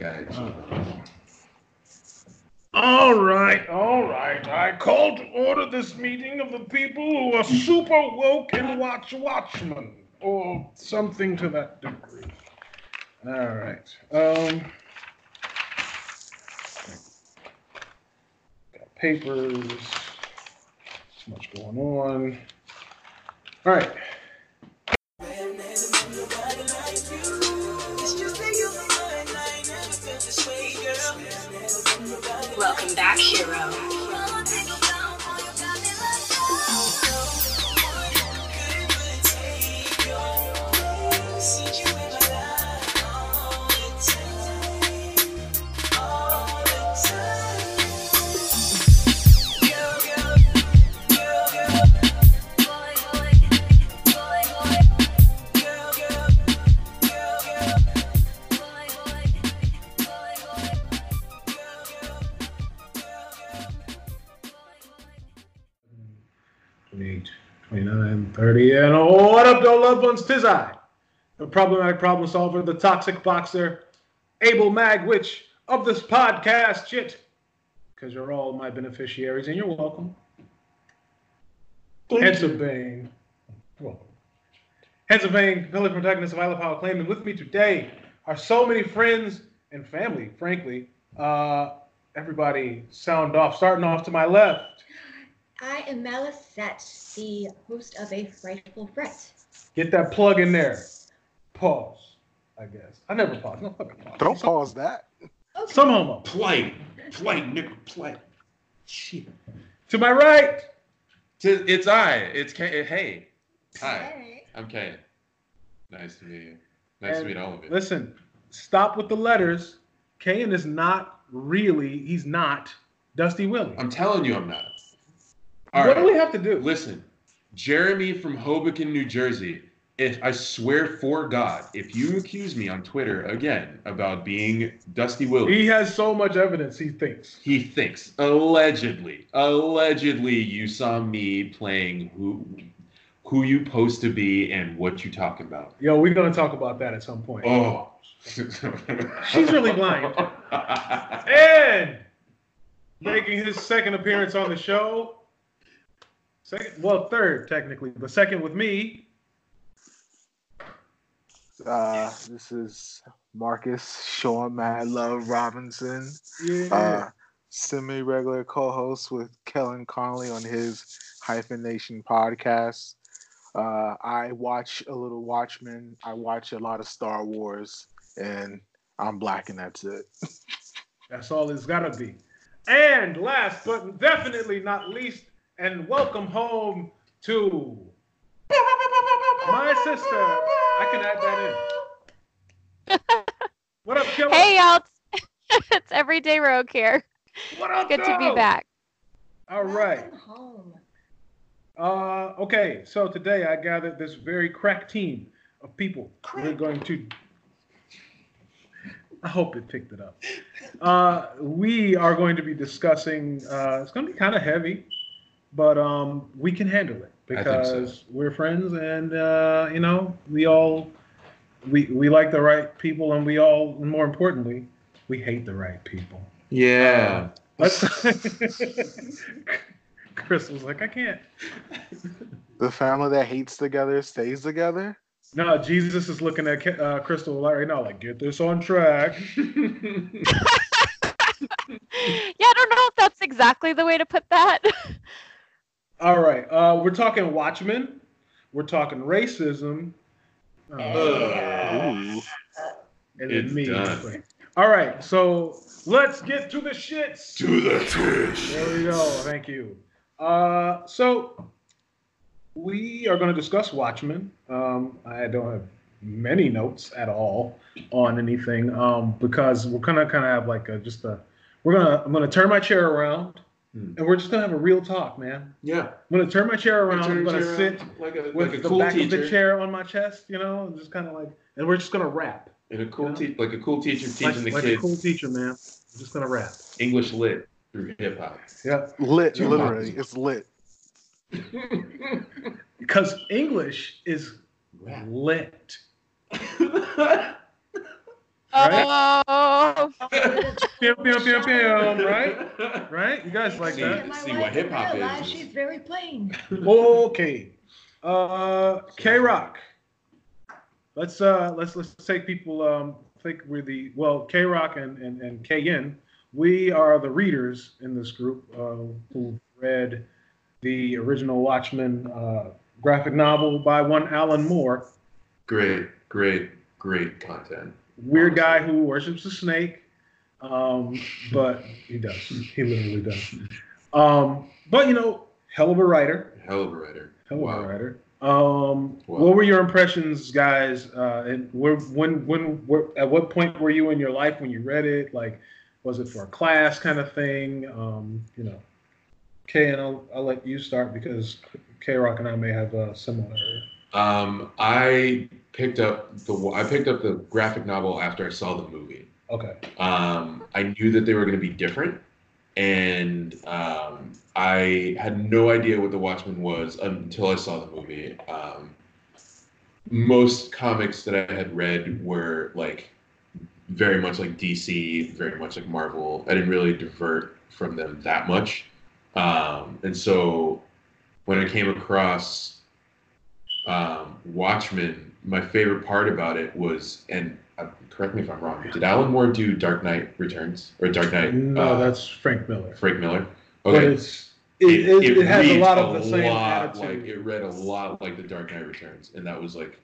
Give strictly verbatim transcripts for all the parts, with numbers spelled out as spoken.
got you. All right, all right. I call to order this meeting of the people who are super woke and watch Watchmen, or something to that degree. All right. Um, got papers. So much going on. All right. Welcome back, hero. twenty-eight, twenty-nine, thirty, and oh, what up, though, loved ones? Tis I, the problematic problem solver, the toxic boxer, Abel Magwitch of this podcast shit, because you're all my beneficiaries, and you're welcome. Thank Heads you. of Bane. You're welcome. Heads of Bane, compelling protagonist of Isle of Power Claim, and with me today are so many friends and family, frankly. Uh, everybody sound off, starting off to my left. I am Melisette, the host of A Frightful Fret. Get that plug in there. Pause, I guess. I never pause. No fucking pause. Don't pause that. Okay. Some homo. Play. Play, nigga, play. Shit. To my right. Tis- It's I. It's K. Hey. Hi. Hey. I'm Kay. Nice to meet you. Nice And to meet all of you. Listen, stop with the letters. Kayan is not really, he's not Dusty Willie. I'm telling you I'm not. All what right. do we have to do? Listen, Jeremy from Hoboken, New Jersey. If I swear for God, if you accuse me on Twitter again about being Dusty Willie, He has so much evidence, he thinks. he thinks allegedly, allegedly you saw me playing who, who you supposed to be and what you talking about. Yo, we're going to talk about that at some point. Oh, She's really blind. And making his second appearance on the show. Second, well, third technically, but second with me. Uh, this is Marcus Sean Mad Love Robinson, Yeah. uh, semi-regular co-host with Kellen Connolly on his Hyphen Nation podcast. Uh, I watch a little Watchmen. I watch a lot of Star Wars, and I'm black, and that's it. That's all it's got to be. And last but definitely not least, and welcome home to my sister. I can add that in. What up, Killer? Hey, y'all. It's Everyday Rogue here. What up, Good to be though? back. All right. Welcome home. Uh, okay, so today I gathered this very crack team of people. We're going to... I hope it picked it up. Uh, we are going to be discussing... Uh, it's going to be kind of heavy, but um, we can handle it I think so. because we're friends and, uh, you know, we all... We, we like the right people, and we all, and more importantly, we hate the right people. Yeah. Let's... Chris was like, I can't. The family that hates together stays together. No, Jesus is looking at uh, Crystal right now, like, get this on track. Yeah, I don't know if that's exactly the way to put that. All right, uh, we're talking Watchmen. We're talking racism. Uh, Ooh. and It's then me. done. All right, so let's get to the shits. To the fish. There we go. Thank you. Uh, so we are going to discuss Watchmen. Um, I don't have many notes at all on anything um, because we're gonna kind of have like a, just a. We're gonna. I'm gonna turn my chair around, Hmm. and we're just gonna have a real talk, man. Yeah. I'm gonna turn my chair around. Turn I'm your gonna chair sit around like a, with like a the cool back teacher. of the chair on my chest, you know, and just kind of like, and we're just gonna rap. And a cool Yeah. te- like a cool teacher teaching Like, the like kids a cool teacher, man. I'm just gonna rap. English lit through hip hop. Yeah. Lit, Two literally, copies. it's lit. Because English is Rap. lit. Oh, Pew, pew, pew, pew, right? Right? You guys like See, that? My see wife what hip hop realized is. She's very plain. Okay. Uh, K Rock. Let's uh let's let's take people um think we're the well K Rock and and and K N. We are the readers in this group uh, who read the original Watchmen uh, graphic novel by one Alan Moore. Great, great, great content. Weird guy who worships a snake, um, but he does. He literally does. Um, but you know, hell of a writer. Hell of a writer. Hell Wow. of a writer. Um, Wow. What were your impressions, guys? Uh, and where, when, when, where, at what point were you in your life when you read it? Like, was it for a class kind of thing? Um, you know, Kay, and I'll, I'll let you start because K Rock and I may have a similar. Um, I picked up the I picked up the graphic novel after I saw the movie. Okay. Um, I knew that they were going to be different, and um, I had no idea what The Watchmen was until I saw the movie. Um, most comics that I had read were like very much like D C, very much like Marvel. I didn't really divert from them that much, um, and so when I came across um, Watchmen, my favorite part about it was, and uh, correct me if I'm wrong, but did Alan Moore do Dark Knight Returns or Dark Knight? No, uh, that's Frank Miller. Frank Miller. But Okay. it's it, it, it, has a reads lot of the same lot attitude. Like it read a lot like the Dark Knight Returns, and that was like,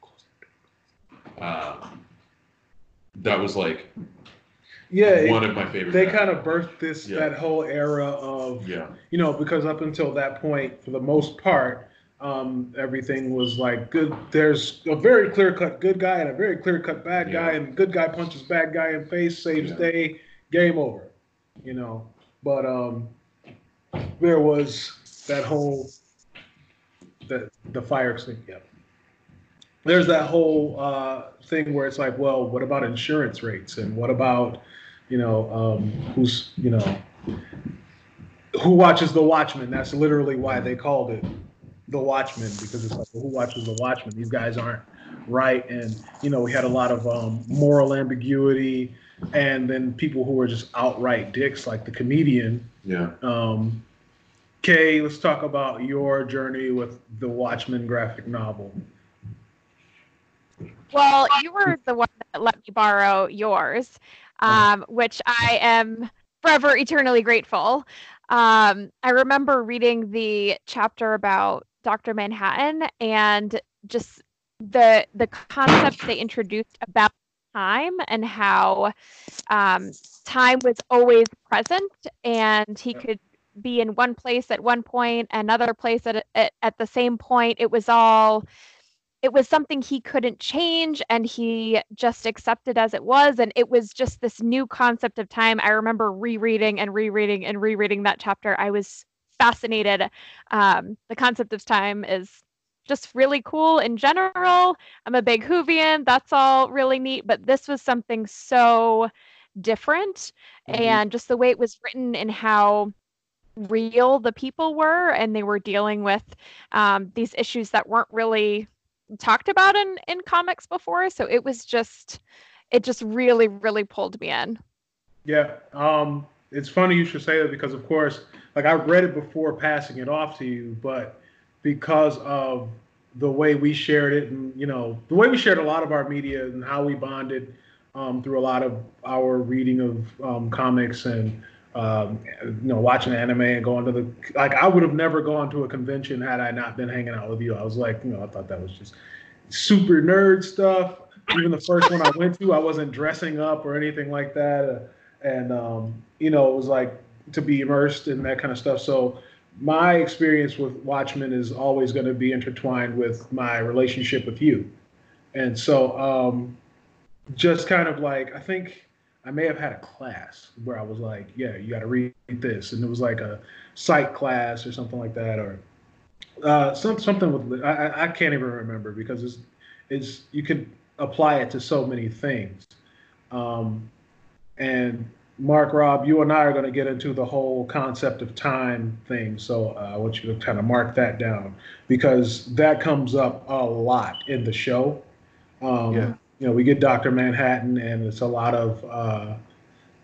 um, that was like yeah, one it, of my favorite. they guys. kind of birthed this Yeah. that whole era of Yeah. you know, because up until that point, for the most part, um, everything was like good. There's a very clear cut good guy and a very clear cut bad guy, Yeah. and good guy punches bad guy in face, saves Yeah. day, game over. You know, but um, there was that whole the the fire thing. Yeah. There's that whole uh, thing where it's like, well, what about insurance rates, and what about, you know, um, who's, you know, who watches The Watchmen? That's literally why they called it The Watchmen, because it's like, well, who watches The Watchmen? These guys aren't right, and you know, we had a lot of um, moral ambiguity, and then people who were just outright dicks, like the comedian. Yeah. Um, Kay, let's talk about your journey with The Watchmen graphic novel. Well, you were the one that let me borrow yours, um, which I am forever eternally grateful. Um, I remember reading the chapter about Doctor Manhattan and just the the concept they introduced about time and how um, time was always present, and he could be in one place at one point, another place at at, at the same point. It was all it was something he couldn't change, and he just accepted as it was, and it was just this new concept of time. I remember rereading and rereading and rereading that chapter. I was fascinated. Um, the concept of time is just really cool in general. I'm a big Whovian. That's all really neat, but this was something so different, Mhm. and just the way it was written and how real the people were, and they were dealing with um, these issues that weren't really talked about in in comics before. So it was just it just really really pulled me in. Yeah, um, it's funny you should say that because, of course, like I read it before passing it off to you, but because of the way we shared it, and you know, the way we shared a lot of our media and how we bonded um, through a lot of our reading of um, comics and um, you know, watching anime and going to the like, I would have never gone to a convention had I not been hanging out with you. I was like, you know, I thought that was just super nerd stuff. Even the first one I went to, I wasn't dressing up or anything like that. Uh, and, um, you know, it was like to be immersed in that kind of stuff. So my experience with Watchmen is always going to be intertwined with my relationship with you. And so um, just kind of like, I think I may have had a class where I was like, yeah, you got to read this. And it was like a psych class or something like that, or uh, some, something with, I, I can't even remember because it's, it's, you can apply it to so many things. Um, and Mark, Rob, you and I are going to get into the whole concept of time thing. So uh, I want you to kind of mark that down because that comes up a lot in the show. Um, Yeah. You know, we get Doctor Manhattan, and it's a lot of uh,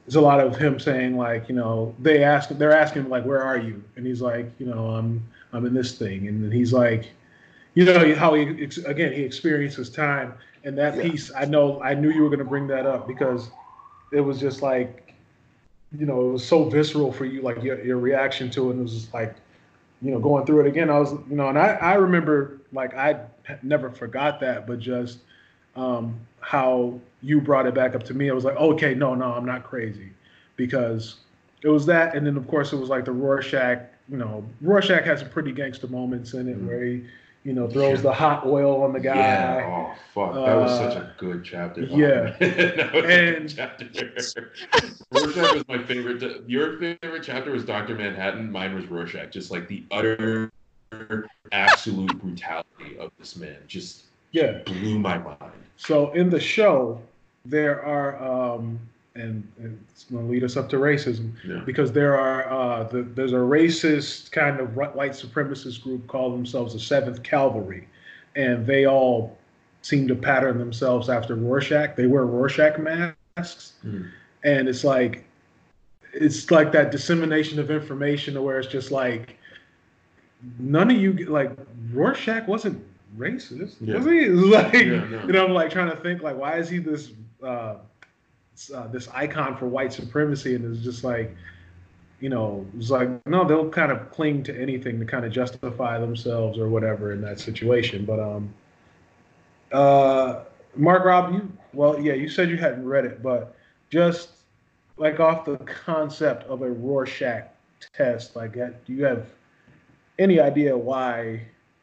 there's a lot of him saying like, you know, they ask, they're asking him like, where are you? And he's like, you know, I'm, I'm in this thing. And then he's like, you know, how he, again, he experiences time. And that Yeah. piece, I know, I knew you were going to bring that up because it was just like, you know, it was so visceral for you, like your, your reaction to it. And it was just like, you know, going through it again, I was, you know, and I, I remember like, I never forgot that, but just um, how you brought it back up to me. I was like, okay, no, no, I'm not crazy, because it was that. And then of course it was like the Rorschach, you know, Rorschach has some pretty gangster moments in it, mm-hmm. where he, you know, throws yeah. the hot oil on the guy. Yeah. Oh fuck, that uh, was such a good chapter. Yeah. that was and a good chapter. Rorschach was my favorite. Your favorite chapter was Doctor Manhattan. Mine was Rorschach. Just like the utter, absolute brutality of this man. Just yeah, blew my mind. So in the show, there are, um, and, and it's going to lead us up to racism, yeah. because there are, uh, the, there's a racist kind of white supremacist group called themselves the Seventh Cavalry, and they all seem to pattern themselves after Rorschach. They wear Rorschach masks, mm. and it's like, it's like that dissemination of information where it's just like, none of you, like, Rorschach wasn't racist, yeah. was he? Like, yeah, no. You know, I'm like trying to think, like, why is he this uh, uh, this icon for white supremacy? And it's just like, you know, it's like, no, they'll kind of cling to anything to kind of justify themselves or whatever in that situation. But um, uh, Mark Rob, you well, yeah, you said you hadn't read it, but just like off the concept of a Rorschach test, like, do you have any idea why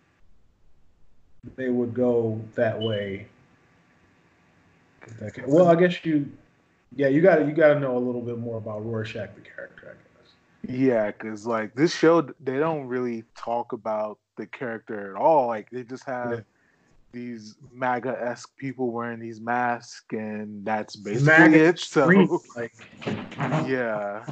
they would go that way? Well, I guess you, yeah, you got to you got to know a little bit more about Rorschach, the character, I guess. Yeah, because like this show, they don't really talk about the character at all. Like they just have yeah. these MAGA-esque people wearing these masks, and that's basically MAGA it. So, like, yeah.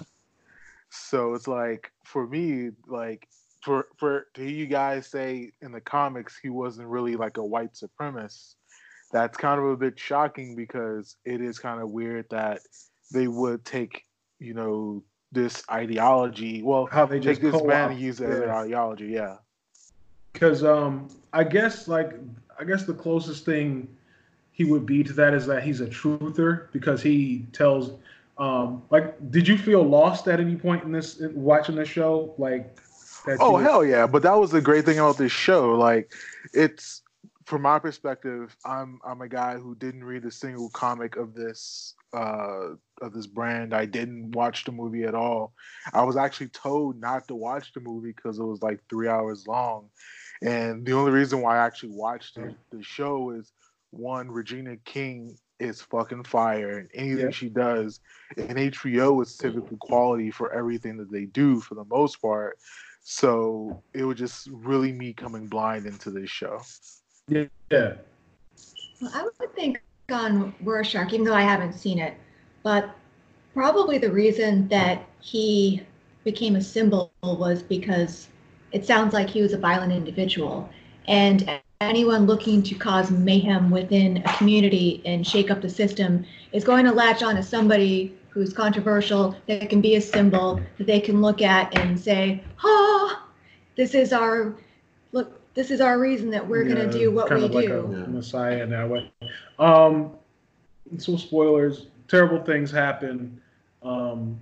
So it's like for me, like. For for to hear you guys say in the comics he wasn't really like a white supremacist, that's kind of a bit shocking, because it is kind of weird that they would take, you know, this ideology, well, how they take just this co-op, man and use it yeah. as an ideology, yeah. Because um, I guess like I guess the closest thing he would be to that is that he's a truther, because he tells um, like, did you feel lost at any point in this in watching this show, like? Oh, hell yeah. But that was the great thing about this show. Like, it's, from my perspective, I'm I'm a guy who didn't read a single comic of this uh, of this brand. I didn't watch the movie at all. I was actually told not to watch the movie because it was like three hours long. And the only reason why I actually watched it, the show is, one, Regina King is fucking fire, and anything yeah. she does. And H B O is typically quality for everything that they do for the most part. So it was just really me coming blind into this show. Yeah. Well, I would think on Rorschach, even though I haven't seen it, but probably the reason that he became a symbol was because it sounds like he was a violent individual. And anyone looking to cause mayhem within a community and shake up the system is going to latch on to somebody who's controversial, that can be a symbol that they can look at and say, "Ah, this is our look. This is our reason that we're yeah, going to do what we of like do." A yeah. Messiah in that way. Um, so spoilers. Terrible things happen, um,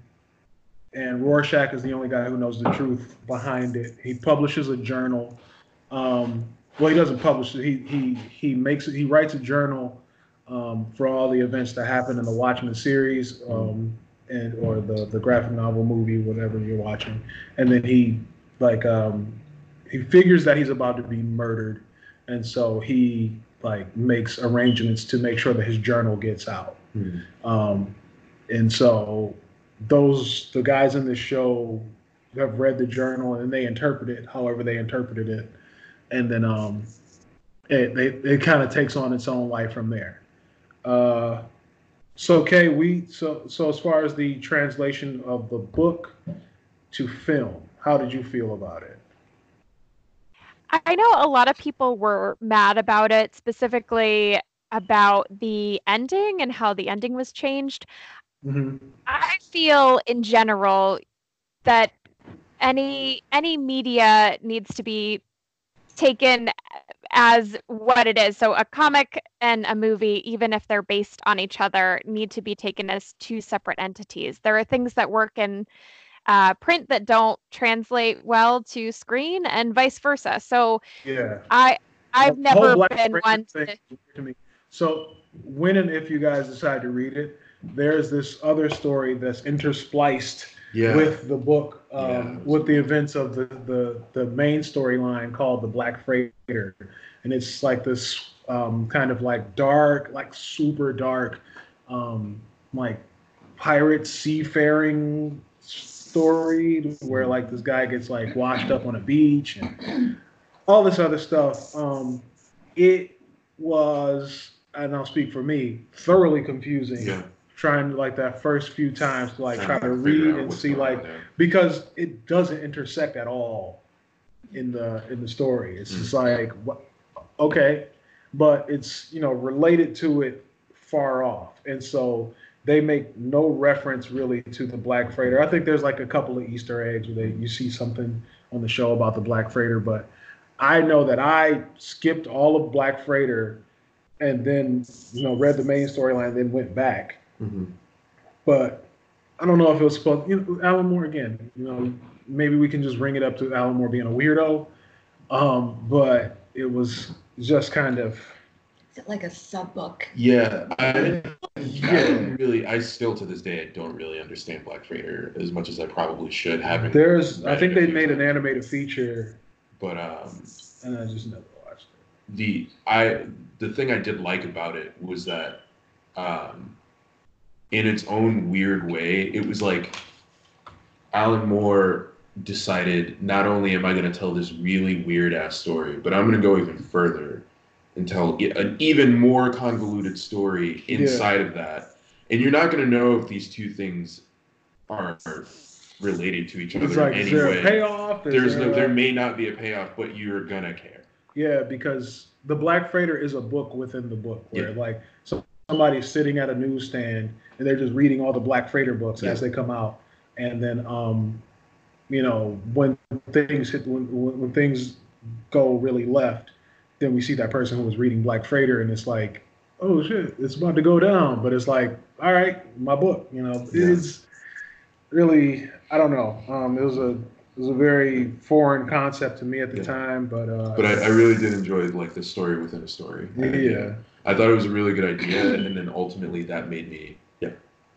and Rorschach is the only guy who knows the truth behind it. He publishes a journal. Um, well, he doesn't publish it. He he he makes it. He writes a journal. Um, for all the events that happen in the Watchmen series, um, and or the the graphic novel, movie, whatever you're watching, and then he like um, he figures that he's about to be murdered, and so he like makes arrangements to make sure that his journal gets out. Mm-hmm. Um, and so those the guys in this show have read the journal and they interpret it however they interpreted it, and then um, it it, it kind of takes on its own life from there. Uh, so Kay, we so so as far as the translation of the book to film, how did you feel about it? I know a lot of people were mad about it, specifically about the ending and how the ending was changed. Mm-hmm. I feel in general that any any media needs to be taken as what it is. So a comic and a movie, even if they're based on each other, need to be taken as two separate entities. There are things that work in uh, print that don't translate well to screen, and vice versa. So Yeah. I I've The whole never Black been Freighter one thing to. is weird to me. So when and if you guys decide to read it, there's this other story that's interspliced Yeah. with the book, um, Yeah. with the events of the the, the main storyline called the Black Freighter, and it's like this um, kind of like dark, like super dark, um, like pirate seafaring story where like this guy gets like washed up on a beach and all this other stuff. Um, it was, and I'll speak for me, thoroughly confusing. Yeah. Trying like that first few times to like try Trying to to figure read out and what's see going on like there. because it doesn't intersect at all in the in the story. It's just like what, okay, but it's you know related to it far off, and so they make no reference really to the Black Freighter. I think there's like a couple of Easter eggs where they you see something on the show about the Black Freighter, but I know that I skipped all of Black Freighter and then you know read the main storyline, then went back. Mm-hmm. But I don't know if it was supposed. You know, Alan Moore again. You know, maybe we can just bring it up to Alan Moore being a weirdo. Um, but it was just kind of. Is it like a sub book? Yeah, I, I don't really. I still to this day I don't really understand Black Freighter as much as I probably should. Having There's, I read think it a they few made an times. animated feature, But um, and I just never watched it. the I the thing I did like about it was that um, in its own weird way, it was like Alan Moore decided not only am I going to tell this really weird ass story, but I'm going to go even further and tell e- an even more convoluted story inside of that. And you're not going to know if these two things are related to each other It's like, in is any there way. a payoff? Is There's there no, a- there may not be a payoff, but you're gonna care. Yeah, because the Black Freighter is a book within the book, where Yeah. like so somebody's sitting at a newsstand and they're just reading all the Black Freighter books Yeah. as they come out, and then um, you know when things hit when, when when things go really left, then we see that person who was reading Black Freighter, and it's like, oh shit, it's about to go down, but it's like, all right, my book, you know, Yeah. it's really, I don't know, um, it was a it was a very foreign concept to me at the Yeah. time, but uh, But I, I really did enjoy like the story within a story. I- yeah. I thought it was a really good idea, and then ultimately that made me yeah.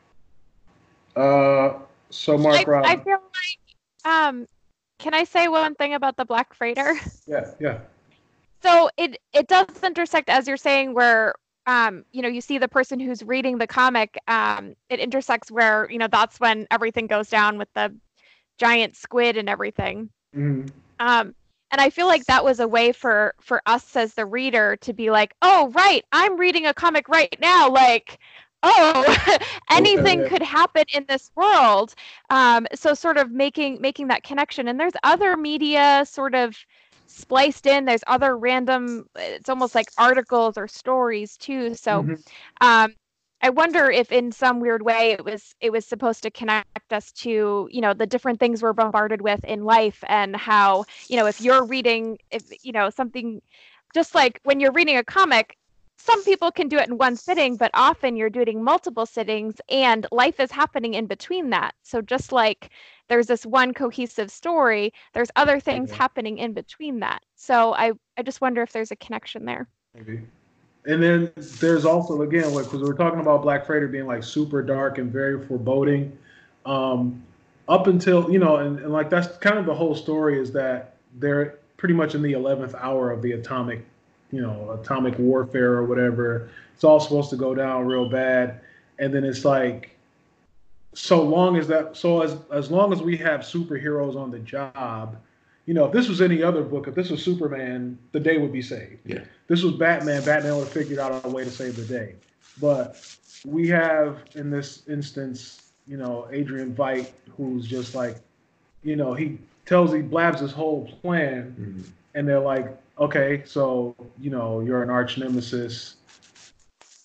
Uh, so Mark I, Rob, I feel like um can I say one thing about the Black Freighter? yeah, yeah, So it it does intersect, as you're saying, where um you know you see the person who's reading the comic. Um, it intersects where you know that's when everything goes down with the giant squid and everything. mm-hmm. Um, and I feel like that was a way for for us as the reader to be like, oh right, I'm reading a comic right now. Like, oh, anything Okay. could happen in this world. Um, so sort of making making that connection. And there's other media sort of spliced in. There's other random. It's almost like articles or stories too. So. Mhm. Um, I wonder if in some weird way it was it was supposed to connect us to, you know, the different things we're bombarded with in life, and how, you know, if you're reading if you know something, just like when you're reading a comic, some people can do it in one sitting, but often you're doing multiple sittings and life is happening in between that. So just like there's this one cohesive story, there's other things Yeah. happening in between that. So I I just wonder if there's a connection there. Maybe. And then there's also again, like because we're talking about Black Freighter being like super dark and very foreboding. Um, up until you know, and, and like that's kind of the whole story is that they're pretty much in the eleventh hour of the atomic, you know, atomic warfare or whatever. It's all supposed to go down real bad, and then it's like, so long as that, so as as long as we have superheroes on the job, you know, if this was any other book, if this was Superman, the day would be saved. Yeah. This was Batman, Batman would have figured out a way to save the day. But we have, in this instance, you know, Adrian Veidt, who's just like, you know, he tells, he blabs his whole plan, Mhm. and they're like, okay, so, you know, you're an arch nemesis.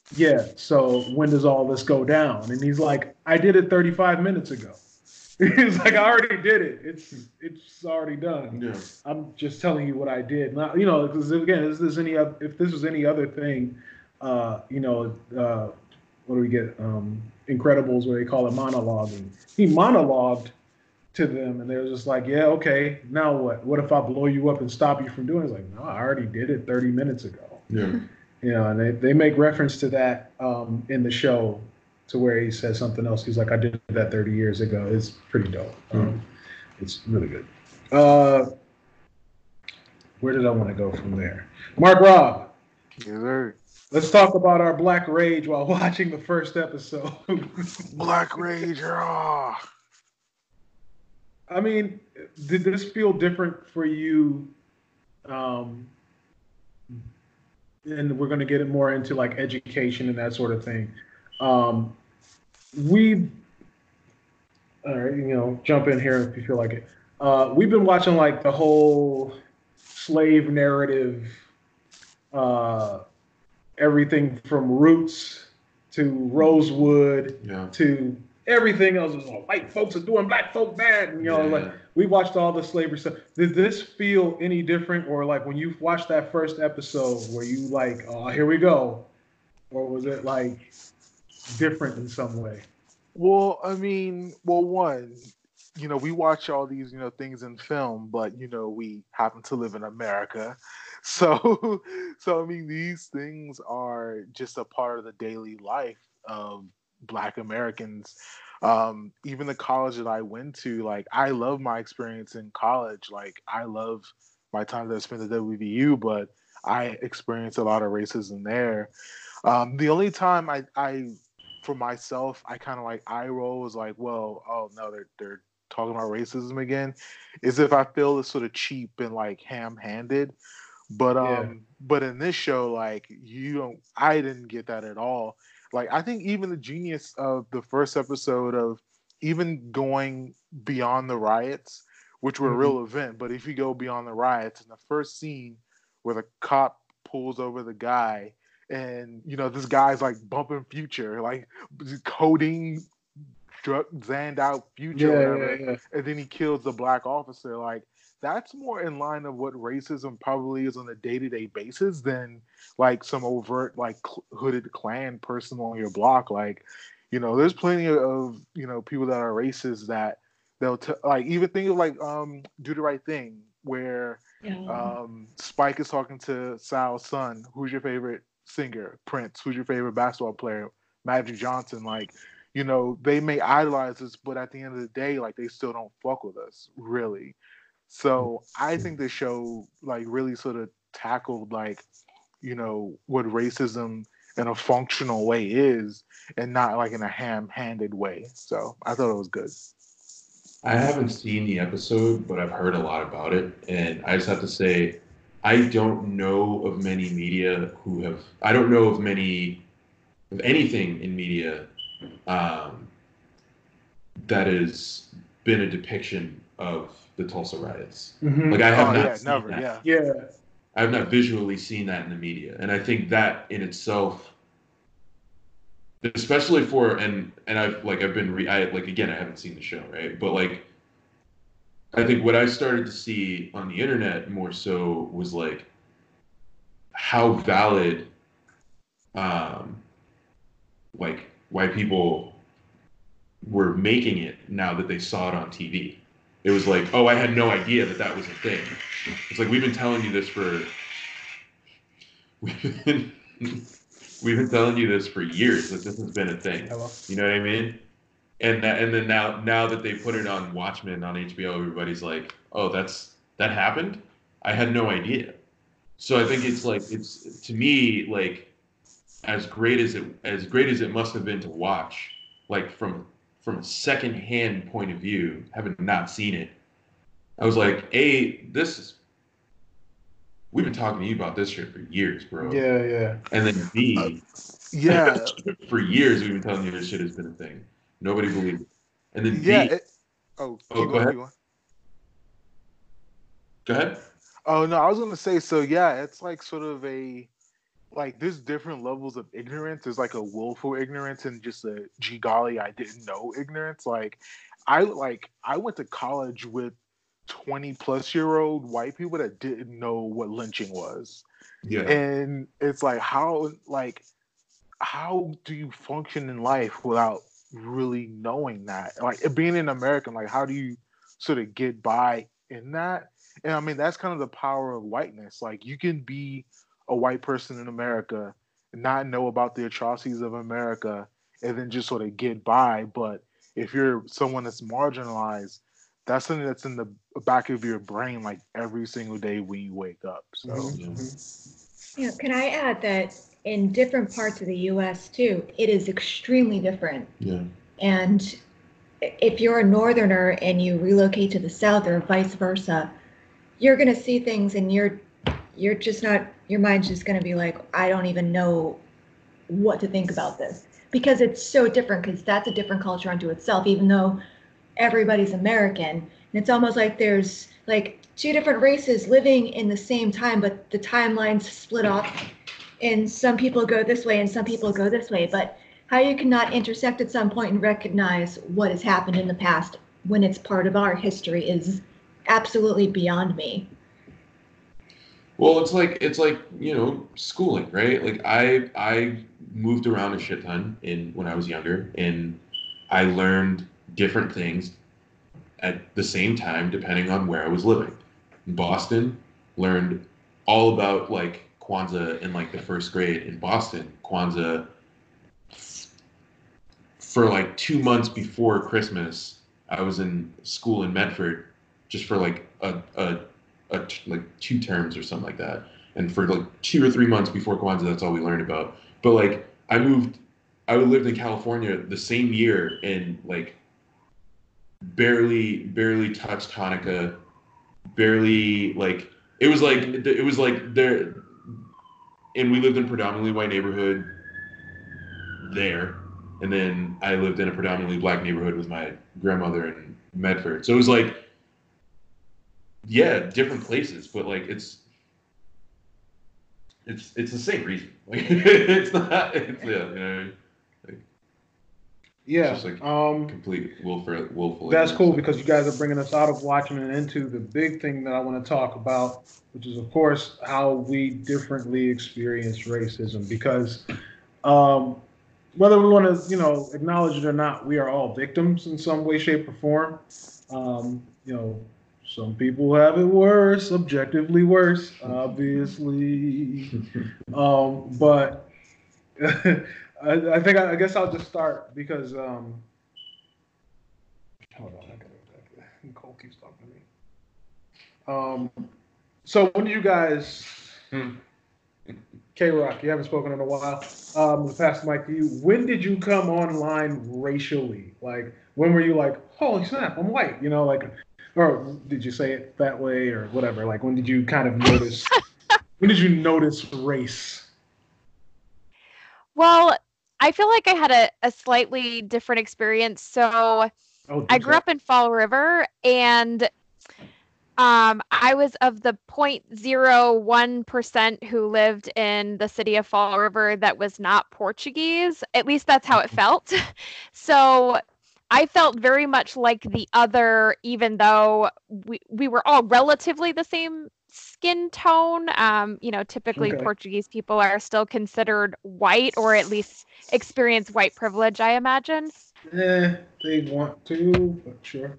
yeah, so when does all this go down? And he's like, I did it thirty-five minutes ago. He's like, I already did it. It's it's already done. Yeah. I'm just telling you what I did. Not, you know, because again, if this any oth- if this was any other thing, uh, you know, uh, what do we get? Um, Incredibles, where they call it monologuing. He monologued to them, and they were just like, yeah, okay, now what? What if I blow you up and stop you from doing it? It's like, no, I already did it thirty minutes ago. Yeah. You know, and they, they make reference to that um, in the show, to where he says something else. He's like, I did that thirty years ago. It's pretty dope. Um, it's really good. Uh, where did I want to go from there? Mark Rob, Yes, sir. let's talk about our Black Rage while watching the first episode. Black Rage. Ah. I mean, did this feel different for you? Um, and we're going to get it more into like education and that sort of thing. Um, we, all right, you know, jump in here if you feel like it. Uh, we've been watching like the whole slave narrative, uh, everything from Roots to Rosewood Yeah. to everything else. Is like, white folks are doing black folk bad. And, you know, Yeah. like we watched all the slavery stuff. Did this feel any different, or like when you watched that first episode, were you like, oh, here we go, or was it like different in some way? Well, I mean, well, one, you know, we watch all these, you know, things in film, but you know, we happen to live in America, so, so I mean, these things are just a part of the daily life of Black Americans. Um, even the college that I went to, like, I love my experience in college. Like, I love my time that I spent at W V U, but I experienced a lot of racism there. Um, the only time I, I for myself, I kind of like eye roll was like, well, oh no, they're they're talking about racism again, is if I feel it's sort of cheap and like ham-handed. But um, Yeah. but in this show, like you don't, I didn't get that at all. Like I think even the genius of the first episode of even going beyond the riots, which were a Mhm. real event, but if you go beyond the riots, in the first scene where the cop pulls over the guy, and you know this guy's like bumping Future, like coding, drug zanned out Future, Yeah, or whatever, yeah, yeah. and then he kills the black officer. Like that's more in line of what racism probably is on a day-to-day basis than like some overt like cl- hooded Klan person on your block. Like, you know, there's plenty of, you know, people that are racist that they'll t- like even think of like um Do the Right Thing, where um Spike is talking to Sal's son, who's your favorite singer? Prince. Who's your favorite basketball player? Magic Johnson. Like, you know, they may idolize us, but at the end of the day, like they still don't fuck with us, really. So I think the show like really sort of tackled like, you know, what racism in a functional way is, and not like in a ham-handed way. So I thought it was good. I haven't seen the episode, but I've heard a lot about it, and I just have to say, I don't know of many media who have. I don't know of many, of anything in media, um, that has been a depiction of the Tulsa riots. Mhm. Like I have Oh not yeah, seen never. that. Yeah. Yeah. I have not visually seen that in the media, and I think that in itself, especially for and and I've like I've been re, I like again I haven't seen the show, right? But like I think what I started to see on the internet more so was like how valid um like white people were making it now that they saw it on T V. It was like, oh, I had no idea that that was a thing. It's like we've been telling you this for we've been we've been telling you this for years that this has been a thing. Hello. You know what I mean? And that and then now now that they put it on Watchmen on H B O, everybody's like, oh, that's that happened? I had no idea. So I think it's like it's to me like as great as it as great as it must have been to watch, like from from a secondhand point of view, having not seen it, I was like, A, this is we've been talking to you about this shit for years, bro. Yeah, yeah. And then B, Yeah. for years we've been telling you this shit has been a thing. Nobody believed it. And then Yeah. B, It, oh, Oh, keep go going, ahead. keep going. go ahead. Oh no, I was gonna say so. Yeah, it's like sort of a like there's different levels of ignorance. There's like a willful ignorance and just a gee golly I didn't know ignorance. Like I like I went to college with twenty plus year old white people that didn't know what lynching was. Yeah. And it's like how like how do you function in life without really knowing that? Like being an American, like how do you sort of get by in that? And I mean that's kind of the power of whiteness. Like you can be a white person in America, not know about the atrocities of America, and then just sort of get by. But if you're someone that's marginalized, that's something that's in the back of your brain like every single day when you wake up. So, Mm-hmm. Yeah, can I add that in different parts of the U S too, it is extremely different. Yeah. And if you're a northerner and you relocate to the south or vice versa, you're going to see things and you're you're just not, your mind's just going to be like, I don't even know what to think about this, because it's so different, because that's a different culture unto itself, even though everybody's American. And it's almost like there's like two different races living in the same time, but the timelines split off and some people go this way and some people go this way. But how you cannot intersect at some point and recognize what has happened in the past when it's part of our history is absolutely beyond me. Well, it's like it's like you know schooling, right? Like I I moved around a shit ton in when I was younger, and I learned different things at the same time depending on where I was living. In Boston, learned all about like Kwanzaa in like the first grade. In Boston, Kwanzaa for like two months before Christmas, I was in school in Medford just for like a a A t- like two terms or something like that, and for like two or three months before Kwanzaa, that's all we learned about. But like, I moved, I lived in California the same year and like barely, barely touched Hanukkah, barely like it was like it was like there, and we lived in a predominantly white neighborhood there, and then I lived in a predominantly black neighborhood with my grandmother in Medford. So it was like. Yeah, different places, but like it's it's it's the same reason. Like it's not. It's yeah, you know. Like, Yeah. it's just like um, complete willful, willful. That's ignorance. cool because you guys are bringing us out of Watchmen and into the big thing that I want to talk about, which is, of course, how we differently experience racism. Because um, whether we want to, you know, acknowledge it or not, we are all victims in some way, shape, or form. Um, you know, some people have it worse, objectively worse, obviously. um, but I, I think I, I guess I'll just start because. Um, Hold on, I gotta, Nicole keeps talking to me. Um, so when did you guys, K-Rock, you haven't spoken in a while. Um, pass the mic to you. When did you come online racially? Like, when were you like, holy snap, I'm white? You know, like, or did you say it that way or whatever? Like, when did you kind of notice? When did you notice race? Well, I feel like I had a, a slightly different experience. So Oh, I grew up in Fall River, and um, I was of the zero point zero one percent who lived in the city of Fall River that was not Portuguese. At least that's how it felt. So I felt very much like the other, even though we, we were all relatively the same skin tone. Um, you know, typically Okay. Portuguese people are still considered white, or at least experience white privilege, I imagine. Eh, they want to, but sure.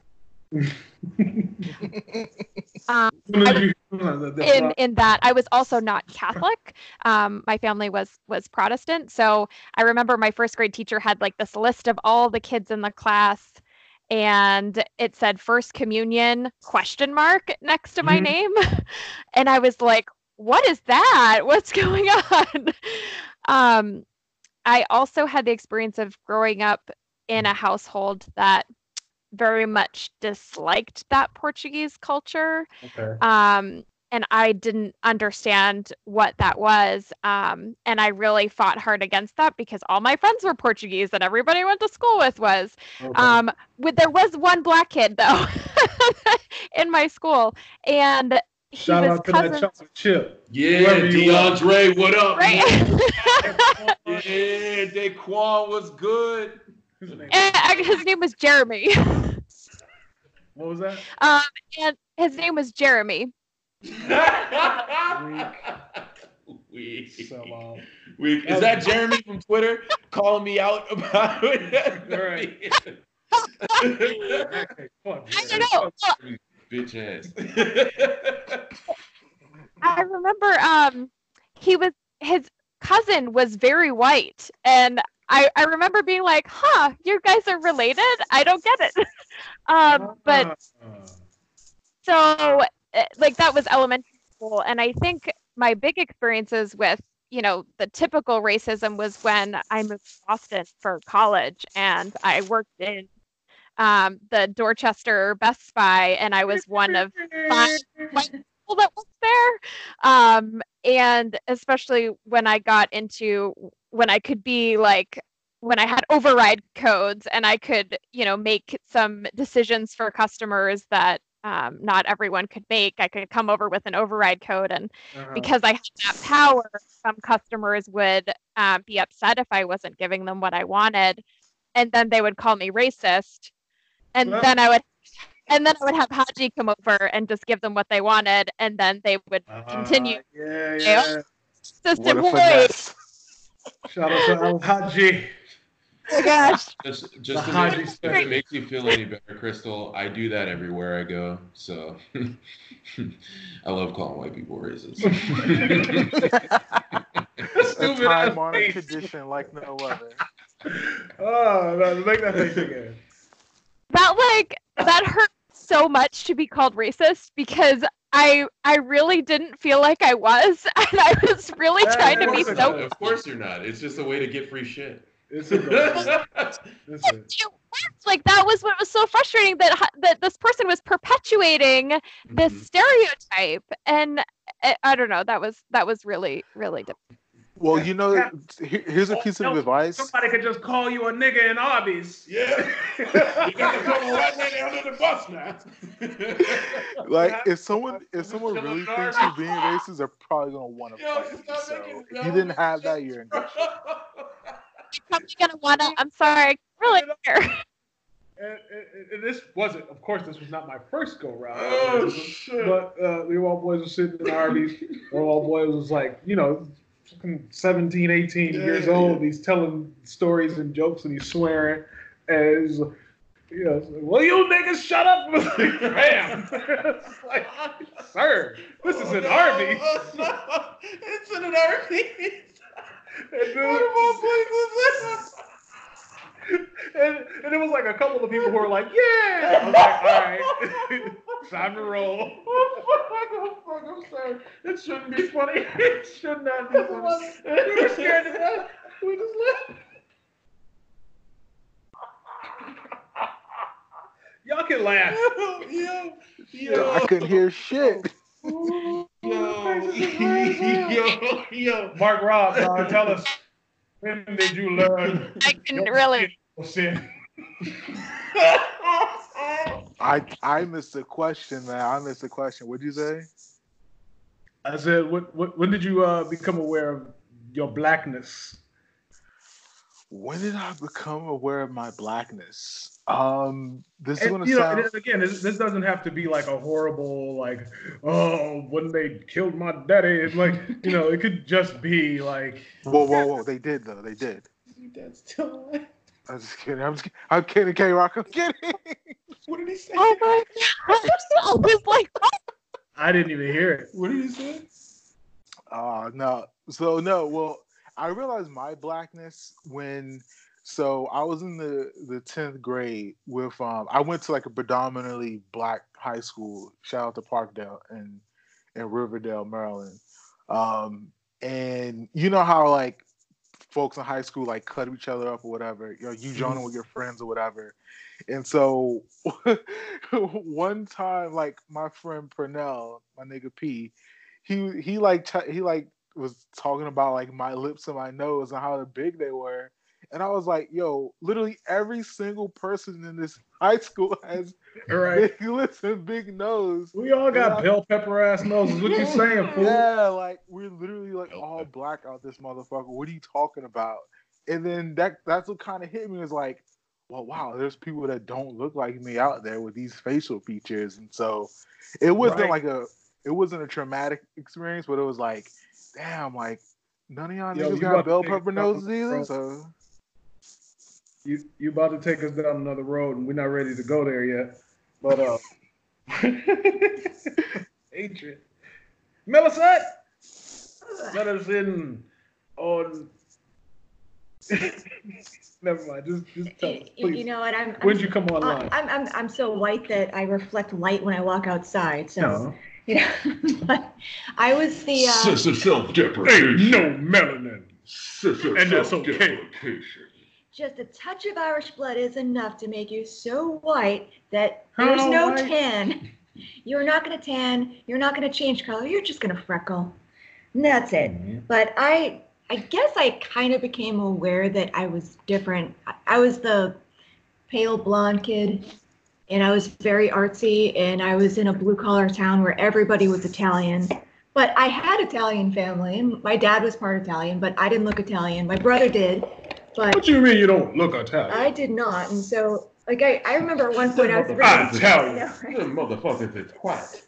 Um, in, in in that I was also not Catholic. Um, my family was was Protestant. So I remember my first grade teacher had like this list of all the kids in the class, and it said First Communion question mark next to my Mhm. name, and I was like, "What is that? What's going on?" um, I also had the experience of growing up in a household that very much disliked that Portuguese culture. Okay. Um, and I didn't understand what that was. Um, and I really fought hard against that because all my friends were Portuguese and everybody I went to school with was. Okay. Um, with, there was one black kid, though, in my school. And he Shout was out to that cousins, chocolate chip. Yeah, Whoever you are. DeAndre, what up? right? Yeah, Daquan was good. His name, And uh, his name was Jeremy. what was that? Um, and his name was Jeremy. Weak. So, uh, Weak. Is that Jeremy from Twitter calling me out about it? All right. Okay, fuck, I man. don't know. Well, Bitch ass. I remember um he was his cousin was very white, and I I remember being like, huh, you guys are related? I don't get it. um but Uh, so uh, like that was elementary school, and I think my big experiences with, you know, the typical racism was when I moved to Boston for college, and I worked in um the Dorchester Best Buy, and I was one of five white people that was there. Um, and especially when I got into when I could be like when I had override codes and I could, you know, make some decisions for customers that um, not everyone could make. I could come over with an override code, and uh-huh. because I had that power, some customers would uh, be upset if I wasn't giving them what I wanted, and then they would call me racist, and Well- then I would and then I would have Haji come over and just give them what they wanted, and then they would continue. Uh, yeah, Yeah. yeah. What System a boy. finesse. Shout out to Al Haji. Oh my gosh. Just, just The to make, Haji if special. it makes you feel any better, Crystal, I do that everywhere I go. So I love calling white people racist. A Stupid time ass honored face. tradition like no other. Oh, no, make that face again. That like that hurt so much to be called racist, because I I really didn't feel like I was, and I was really Uh, trying to of be course so. not. Of course you're not. It's just a way to get free shit. It's a good Listen, It worked. Like that was what was so frustrating, that ha- that this person was perpetuating this Mhm. stereotype, and I, I don't know. That was that was really really difficult. Well, you know, here- here's a Oh, piece of no, advice. somebody could just call you a nigga in Arby's. Yeah. You got to throw the white lady under the bus now. Like, if someone if someone really thinks you're being racist, they're probably gonna want to Yo, fight you. stop So making- if you didn't have that, you're in good shape. You're probably gonna wanna. I'm sorry. I really care. And, and- and this wasn't, of course, this was not my first go round. Oh, shit. But uh, the old boys were sitting in Arby's. The old boy was like, you know, fucking seventeen, eighteen Yeah, years yeah, old. yeah. He's telling stories and jokes and he's swearing. And he's like, you know, it's like, well, you niggas shut up. It's like, bam. It's like, sir, this is an Arby's. Oh, no. It's in an Arby's. And, What dude, of all places? and, and it was like a couple of people who were like, yeah. I was like, all right, time to roll. Oh, fuck, I'm sorry. It shouldn't be funny. It should not be funny. We were scared to death. We just left. Y'all can laugh. Yo, Yo, I couldn't hear shit. Yo, yo, yo. Mark Rob, uh, tell us, when did you learn I couldn't really. your sin? I I missed the question, man. I missed the question. What'd you say? I said, what, what, when did you uh, become aware of your blackness? When did I become aware of my blackness? Um, this is And, gonna you know, sound. and again, this, this doesn't have to be like a horrible, like, oh, when they killed my daddy. It's like, you know, it could just be like, Whoa, whoa, whoa! They did though. They did. That's still alive. I'm just kidding. I'm just kidding. I'm kidding, K Rock. I'm kidding. What did he say? Oh my gosh! I was like, what? I didn't even hear it. What did he say? Uh no. So no. Well, I realized my blackness when. So I was in the the tenth grade with um. I went to like a predominantly black high school. Shout out to Parkdale in in Riverdale, Maryland. Um, and you know how like folks in high school like cut each other up or whatever. You know, you joining with your friends or whatever. And so one time, like my friend Pernell, my nigga P, he he like ch- he like was talking about like my lips and my nose and how big they were. And I was like, yo, literally every single person in this high school has Right. big lips and big nose. We all got Yeah. bell pepper ass noses. What you saying, fool? Yeah, like we're literally like all black out this motherfucker. What are you talking about? And then that that's what kind of hit me, is like, well, wow, there's people that don't look like me out there with these facial features. And so it wasn't Right. like a it wasn't a traumatic experience, but it was like, damn, like none of y'all Yo, niggas you got about to bell take us pepper down noses the either. road. So You you about to take us down another road, and we're not ready to go there yet. But uh, Adrian, Millicent, let us in on. Never mind. Just just tell us, You, please. you know what? I'm. When'd I'm, you come online? I'm I'm I'm so white that I reflect light when I walk outside. So No. you know, but I was the. Uh, Sense of self-deprecation. Ain't no melanin. Sense of And that's okay. self-deprecation. Just a touch of Irish blood is enough to make you so white that How there's no white? tan. You're not going to tan. You're not going to change color. You're just going to freckle. And that's it. Mhm. But I, I guess I kind of became aware that I was different. I, I was the pale blonde kid, and I was very artsy, and I was in a blue collar town where everybody was Italian. But I had Italian family, and my dad was part Italian, but I didn't look Italian. My brother did. But What you mean you don't look Italian? I did not, and so like I, I remember at one point I was really, I'm Italian. I know, right? The motherfucker is white.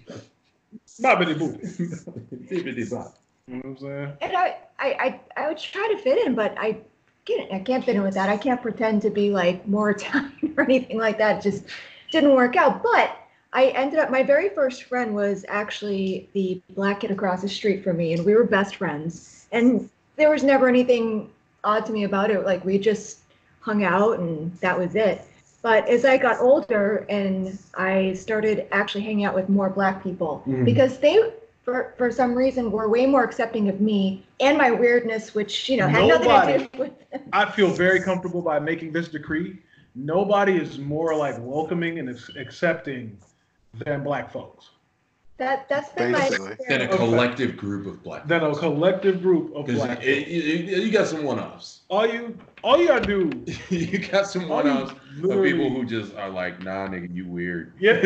Bobbity boo. Bibbidi bop. You know what I'm saying? And I, I, I, I would try to fit in, but I can't, I can't fit in with that. I can't pretend to be like more Italian or anything like that. It just didn't work out. But I ended up, my very first friend was actually the black kid across the street from me, and we were best friends. And there was never anything odd to me about it. Like we just hung out and that was it. But as I got older and I started actually hanging out with more black people, Mhm. because they, for, for some reason, were way more accepting of me and my weirdness, which, you know, had nothing Nobody- to do with them. I feel very comfortable by making this decree. Nobody is more like welcoming and ac- accepting than black folks. That, that's been my Basically. Then a experience. collective group of black. Than a collective group of Because black you, folks. you, you got some one-offs. All you, all you gotta do. You got some all you one-offs of literally- people who just are like, nah, nigga, you weird. Yeah.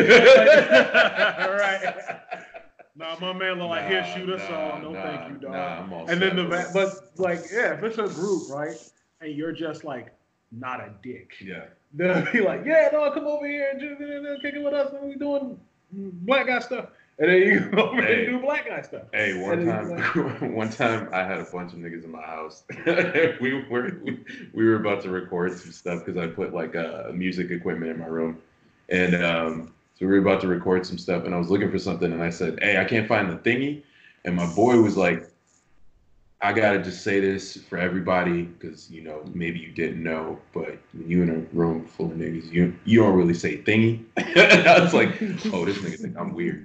Right. Nah, my man look like he'll Nah, shoot us nah, all. No, nah, thank you, dog. nah, I'm all and then set, the bro. va- but like yeah, if it's a group, right, and you're just like not a dick, Yeah. they'll be like, yeah, no, come over here and just uh, kick it with us. And we doing black guy stuff, and then you go over Hey. and do black guy stuff. Hey, one And then time, one time I had a bunch of niggas in my house. we were we, we were about to record some stuff because I put like uh, music equipment in my room, and um, so we were about to record some stuff, and I was looking for something, and I said, "Hey, I can't find the thingy," and my boy was like, "I gotta just say this for everybody because you know maybe you didn't know, but when you in a room full of niggas, you you don't really say thingy." And I was like, "Oh, this nigga think I'm weird."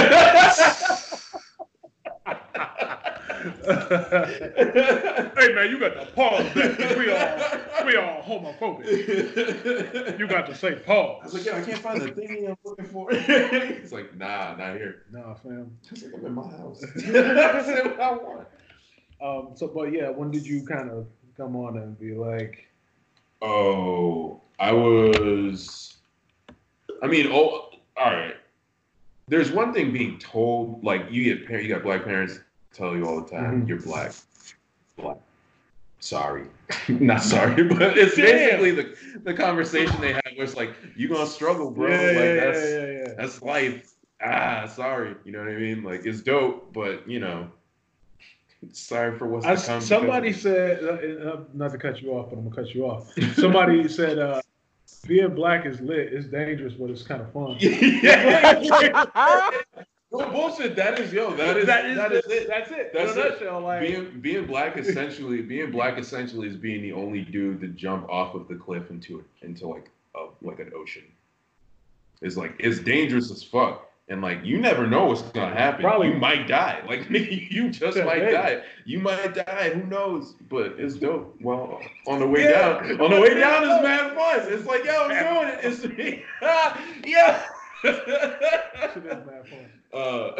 Hey man, you got to pause that. 'Cause we all we all homophobic. You got to say I pause. was like, "Yo, I can't find the thingy I'm looking for." He's like, "Nah, not here." Nah, fam. I was like, "I'm in my house." I said what I want. Um. So, but yeah, when did you kind of come on and be like, Oh, I was. I mean, oh, all right. There's one thing being told, like you get par- you got black parents tell you all the time, Mhm. "You're black." Black. Sorry, not sorry, but it's Damn. basically the the conversation they have where it's like, "You gonna struggle, bro. yeah, like yeah, that's yeah, yeah, yeah. that's life." Ah, sorry. You know what I mean? Like it's dope, but you know, sorry for what's I, to come. somebody because- said, uh, uh, not to cut you off, but I'm gonna cut you off. Somebody said, uh, being black is lit. It's dangerous, but it's kind of fun. yeah. No bullshit. That is yo. That is that is, that is it. That's it. That's In a it. nutshell, like, Being being black essentially being black essentially is being the only dude to jump off of the cliff into into like a like an ocean. It's like it's dangerous as fuck. And like you never know what's gonna happen. Probably. You might die. Like you just Yeah, might hey. die. You might die. Who knows? But it's dope. Well, on the way Yeah. down, on the way down is mad fun. It's like yo, I'm doing it. It's me. Yeah. shit is bad fun. Uh,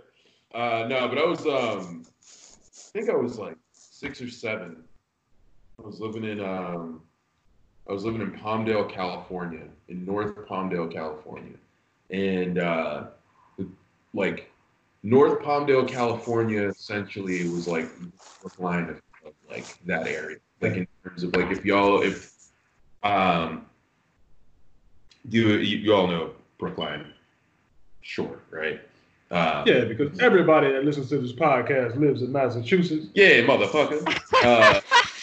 uh, no, but I was, um, I think I was like six or seven, I was living in um, I was living in Palmdale, California, in North Palmdale, California, and uh, like North Palmdale, California, essentially was like the line of, of like that area, like in terms of like if y'all if um you you, you all know Brookline, sure, right? Um, Yeah, because everybody that listens to this podcast lives in Massachusetts. Yeah, motherfucker. Uh,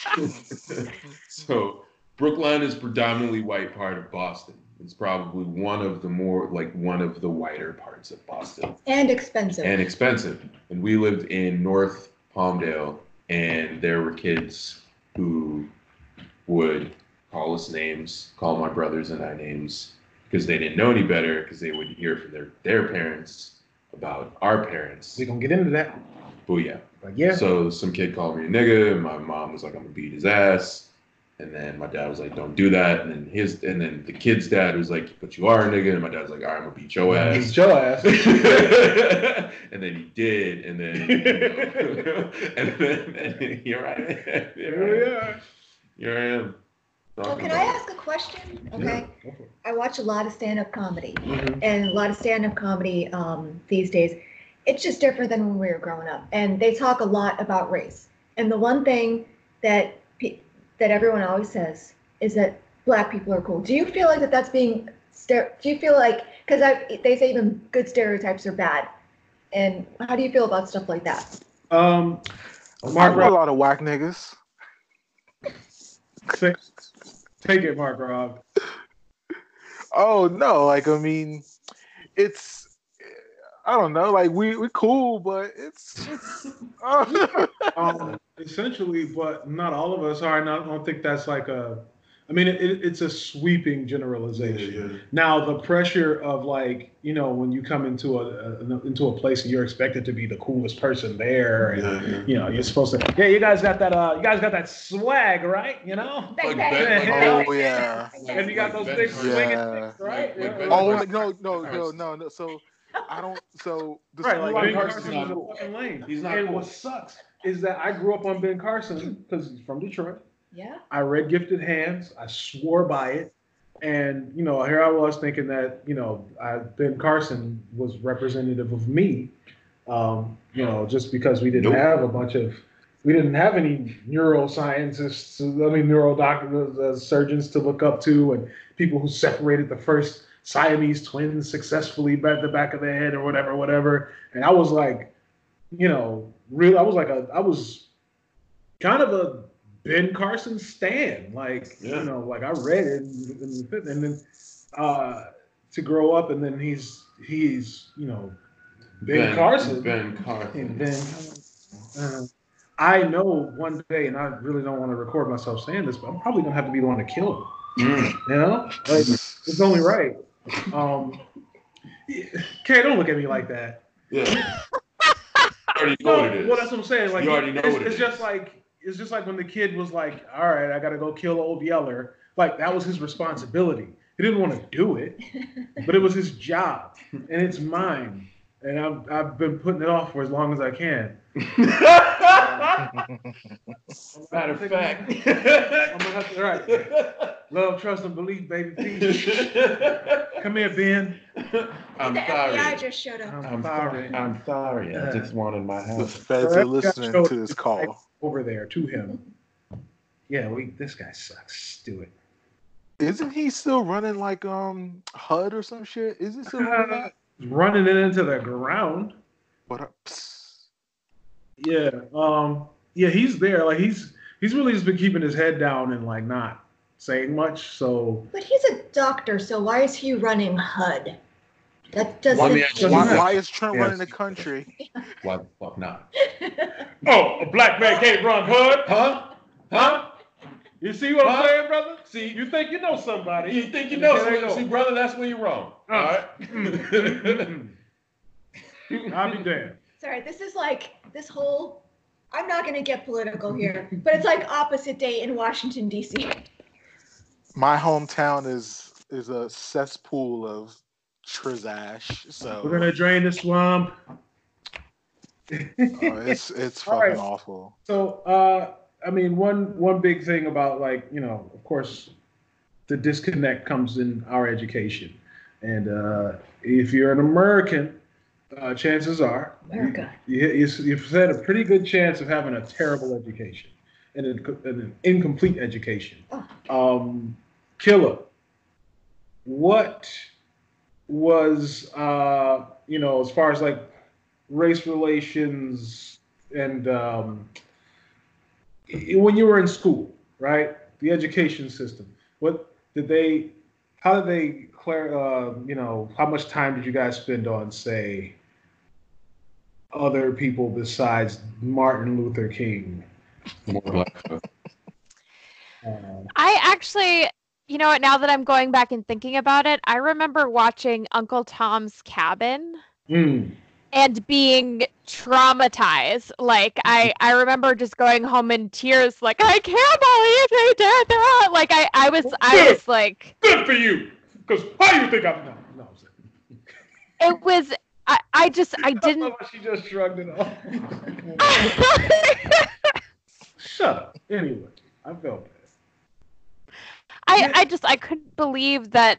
so Brookline is predominantly white part of Boston. It's probably one of the more like one of the whiter parts of Boston. And expensive. And expensive. And we lived in North Palmdale, and there were kids who would call us names, call my brothers and I names, because they didn't know any better, because they would hear from their, their parents about our parents. We're going to get into that. Booyah. Like, yeah. So some kid called me a nigga, and my mom was like, I'm gonna beat his ass. And then my dad was like, don't do that. And then his and then the kid's dad was like, but you are a nigga. And my dad was like, all right, I'm gonna beat your ass. Beat your ass. And then he did, and then you know, and then and here I am. Here I am. Here I am. Well, can I ask a question? Okay. Yeah. I watch a lot of stand-up comedy, Mhm. and a lot of stand-up comedy um, these days. It's just different than when we were growing up, and they talk a lot about race. And the one thing that pe- that everyone always says is that Black people are cool. Do you feel like that that's being? Stere- do you feel like because they say even good stereotypes are bad, and how do you feel about stuff like that? Um, I Mark, know a lot of whack niggas. take, take it, Mark Rob. Oh no, like I mean, it's I don't know, like we we cool, but it's it's. Uh, Um, essentially, but not all of us are. And I don't think that's like a. I mean, it, it, it's a sweeping generalization. Yeah, yeah. Now, the pressure of like, you know, when you come into a, a into a place and you're expected to be the coolest person there, and Yeah, yeah. you know, you're supposed to. Yeah, you guys got that. Uh, you guys got that swag, right? You know. Like Bang, Ben- bang, oh bang, yeah. bang. And you got those Like big Ben swinging Carson. things, right? Like- like Yeah. Ben Oh Carson. no no no no no. So I don't. So the Right, school like I Ben go Carson to- is not- a fucking lame. he's not And cool. what sucks is that I grew up on Ben Carson because he's from Detroit. Yeah. I read Gifted Hands. I swore by it. And, you know, here I was thinking that, you know, I, Ben Carson was representative of me, um, you know, just because we didn't Nope. have a bunch of, we didn't have any neuroscientists, I mean, neuro doctors, uh, surgeons to look up to, and people who separated the first Siamese twins successfully by the back of their head or whatever, whatever. And I was like, you know, real, I was like a, I was kind of a Ben Carson stan, like Yeah. you know, like I read it, and, and, and then uh, to grow up, and then he's he's you know Ben, Carson, Ben Carson. and then uh, I know one day, and I really don't want to record myself saying this, but I'm probably gonna have to be the one to kill him. Mm. You know, like it's only right. Um, Kay, don't look at me like that. Yeah. You already know what it is. Well, that's what I'm saying. Like, You already know it's, what it it's is. just like it's just like when the kid was like, "All right, I got to go kill old Yeller." Like that was his responsibility. He didn't want to do it, but it was his job, and it's mine. And I've I've been putting it off for as long as I can. Matter of fact. I'm gonna have to, all right. Love, trust, and belief, baby. Peace. Come here, Ben. I'm The F B I sorry. just showed up. I'm I'm sorry. sorry. I'm sorry. I just wanted my The house. feds are listening to this call. Over there to him. Yeah, we. This guy sucks. Do it. Isn't he still running like um H U D or some shit? Is he still running that? Running it into the ground. What up? Psst. Yeah. Um. Yeah, he's there. Like he's he's really just been keeping his head down and like not saying much. So But he's a doctor, so why is he running H U D? That doesn't. Let me ask you Why, Yeah. why is Trump Yes. running the country? Why the fuck not? oh, a black man can't run H U D, Huh? Huh? You see what Huh? I'm saying, brother? See, You think you know somebody? you think you And know there they something. go. See, brother, that's where you're wrong. Uh. All right? I'll be damned. Sorry, this is like this whole. I'm not going to get political here, but it's like opposite day in Washington D C. My hometown is is a cesspool of trizash. So We're gonna drain the swamp. uh, it's it's All fucking right. awful. So, uh, I mean, one one big thing about like you know, of course, the disconnect comes in our education, and uh, if you're an American, uh, chances are America. you, you, you've had a pretty good chance of having a terrible education and an, and an incomplete education. Oh. Um, Killer, what was uh, you know as far as like race relations and um, when you were in school, right? The education system. What did they? How did they clear? Uh, you know, how much time did you guys spend on, say, other people besides Martin Luther King? More black folk. Um, I actually, you know what, now that I'm going back and thinking about it, I remember watching Uncle Tom's Cabin mm, and being traumatized. Like I, I remember just going home in tears, like, I can't believe they did that. Like I, I was I was like, good for you, because how do you think I'm? No, no. I'm it was I, I just I saying. didn't She just shrugged it off. Shut up. Anyway, I felt bad. I, I just I couldn't believe that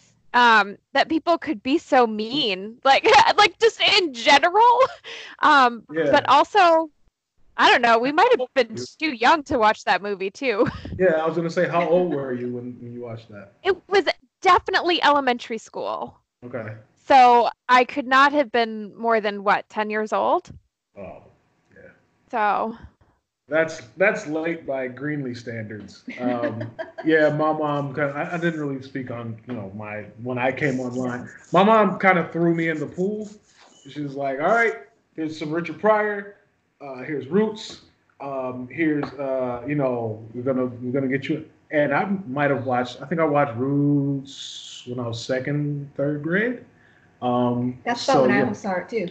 um that people could be so mean, like like just in general, um Yeah. but also I don't know, we might have been too young to watch that movie too. Yeah, I was gonna say, how old were you when, when you watched that? It was definitely elementary school, Okay. so I could not have been more than what, ten years old. Oh, yeah. So That's that's late by Greenlee standards. Um, yeah, my mom. Kinda, I, I didn't really speak on you know my when I came online. My mom kind of threw me in the pool. She was like, "All right, here's some Richard Pryor. Uh, here's Roots. Um, here's uh, you know we're gonna we're gonna get you." And I might have watched. I think I watched Roots when I was second, third grade. Um, That's so, fun when I yeah. almost saw it too.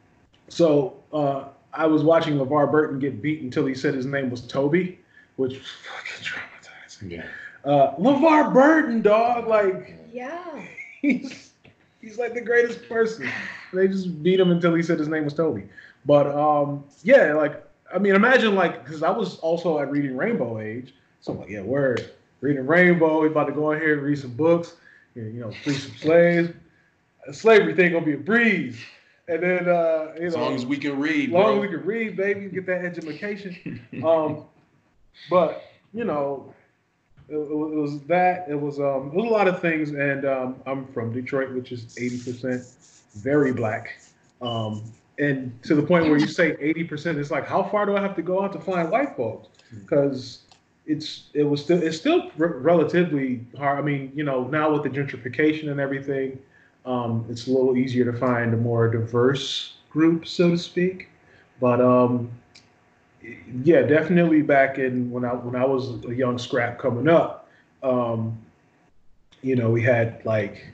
So uh, I was watching LeVar Burton get beat until he said his name was Toby, which was fucking traumatizing. Yeah. Uh, LeVar Burton, dog, like Yeah. he's he's like the greatest person. They just beat him until he said his name was Toby. But um, yeah, like I mean, imagine like because I was also at Reading Rainbow age, so I'm like, yeah, word, Reading Rainbow. We about to go in here and read some books, you know, free some slaves. Slavery thing gonna be a breeze. And then, uh, you As know, long as we can read, as long bro. as we can read, baby, get that education. Um, but you know, it, it was that. It was um, it was a lot of things, and um, I'm from Detroit, which is eighty percent very black. Um, and to the point where you say eighty percent, it's like, how far do I have to go out to find white folks? Because it's it was still it's still r- relatively hard. I mean, you know, now with the gentrification and everything. Um, it's a little easier to find a more diverse group, so to speak. But um, yeah, definitely back in when I when I was a young scrap coming up, um, you know, we had like,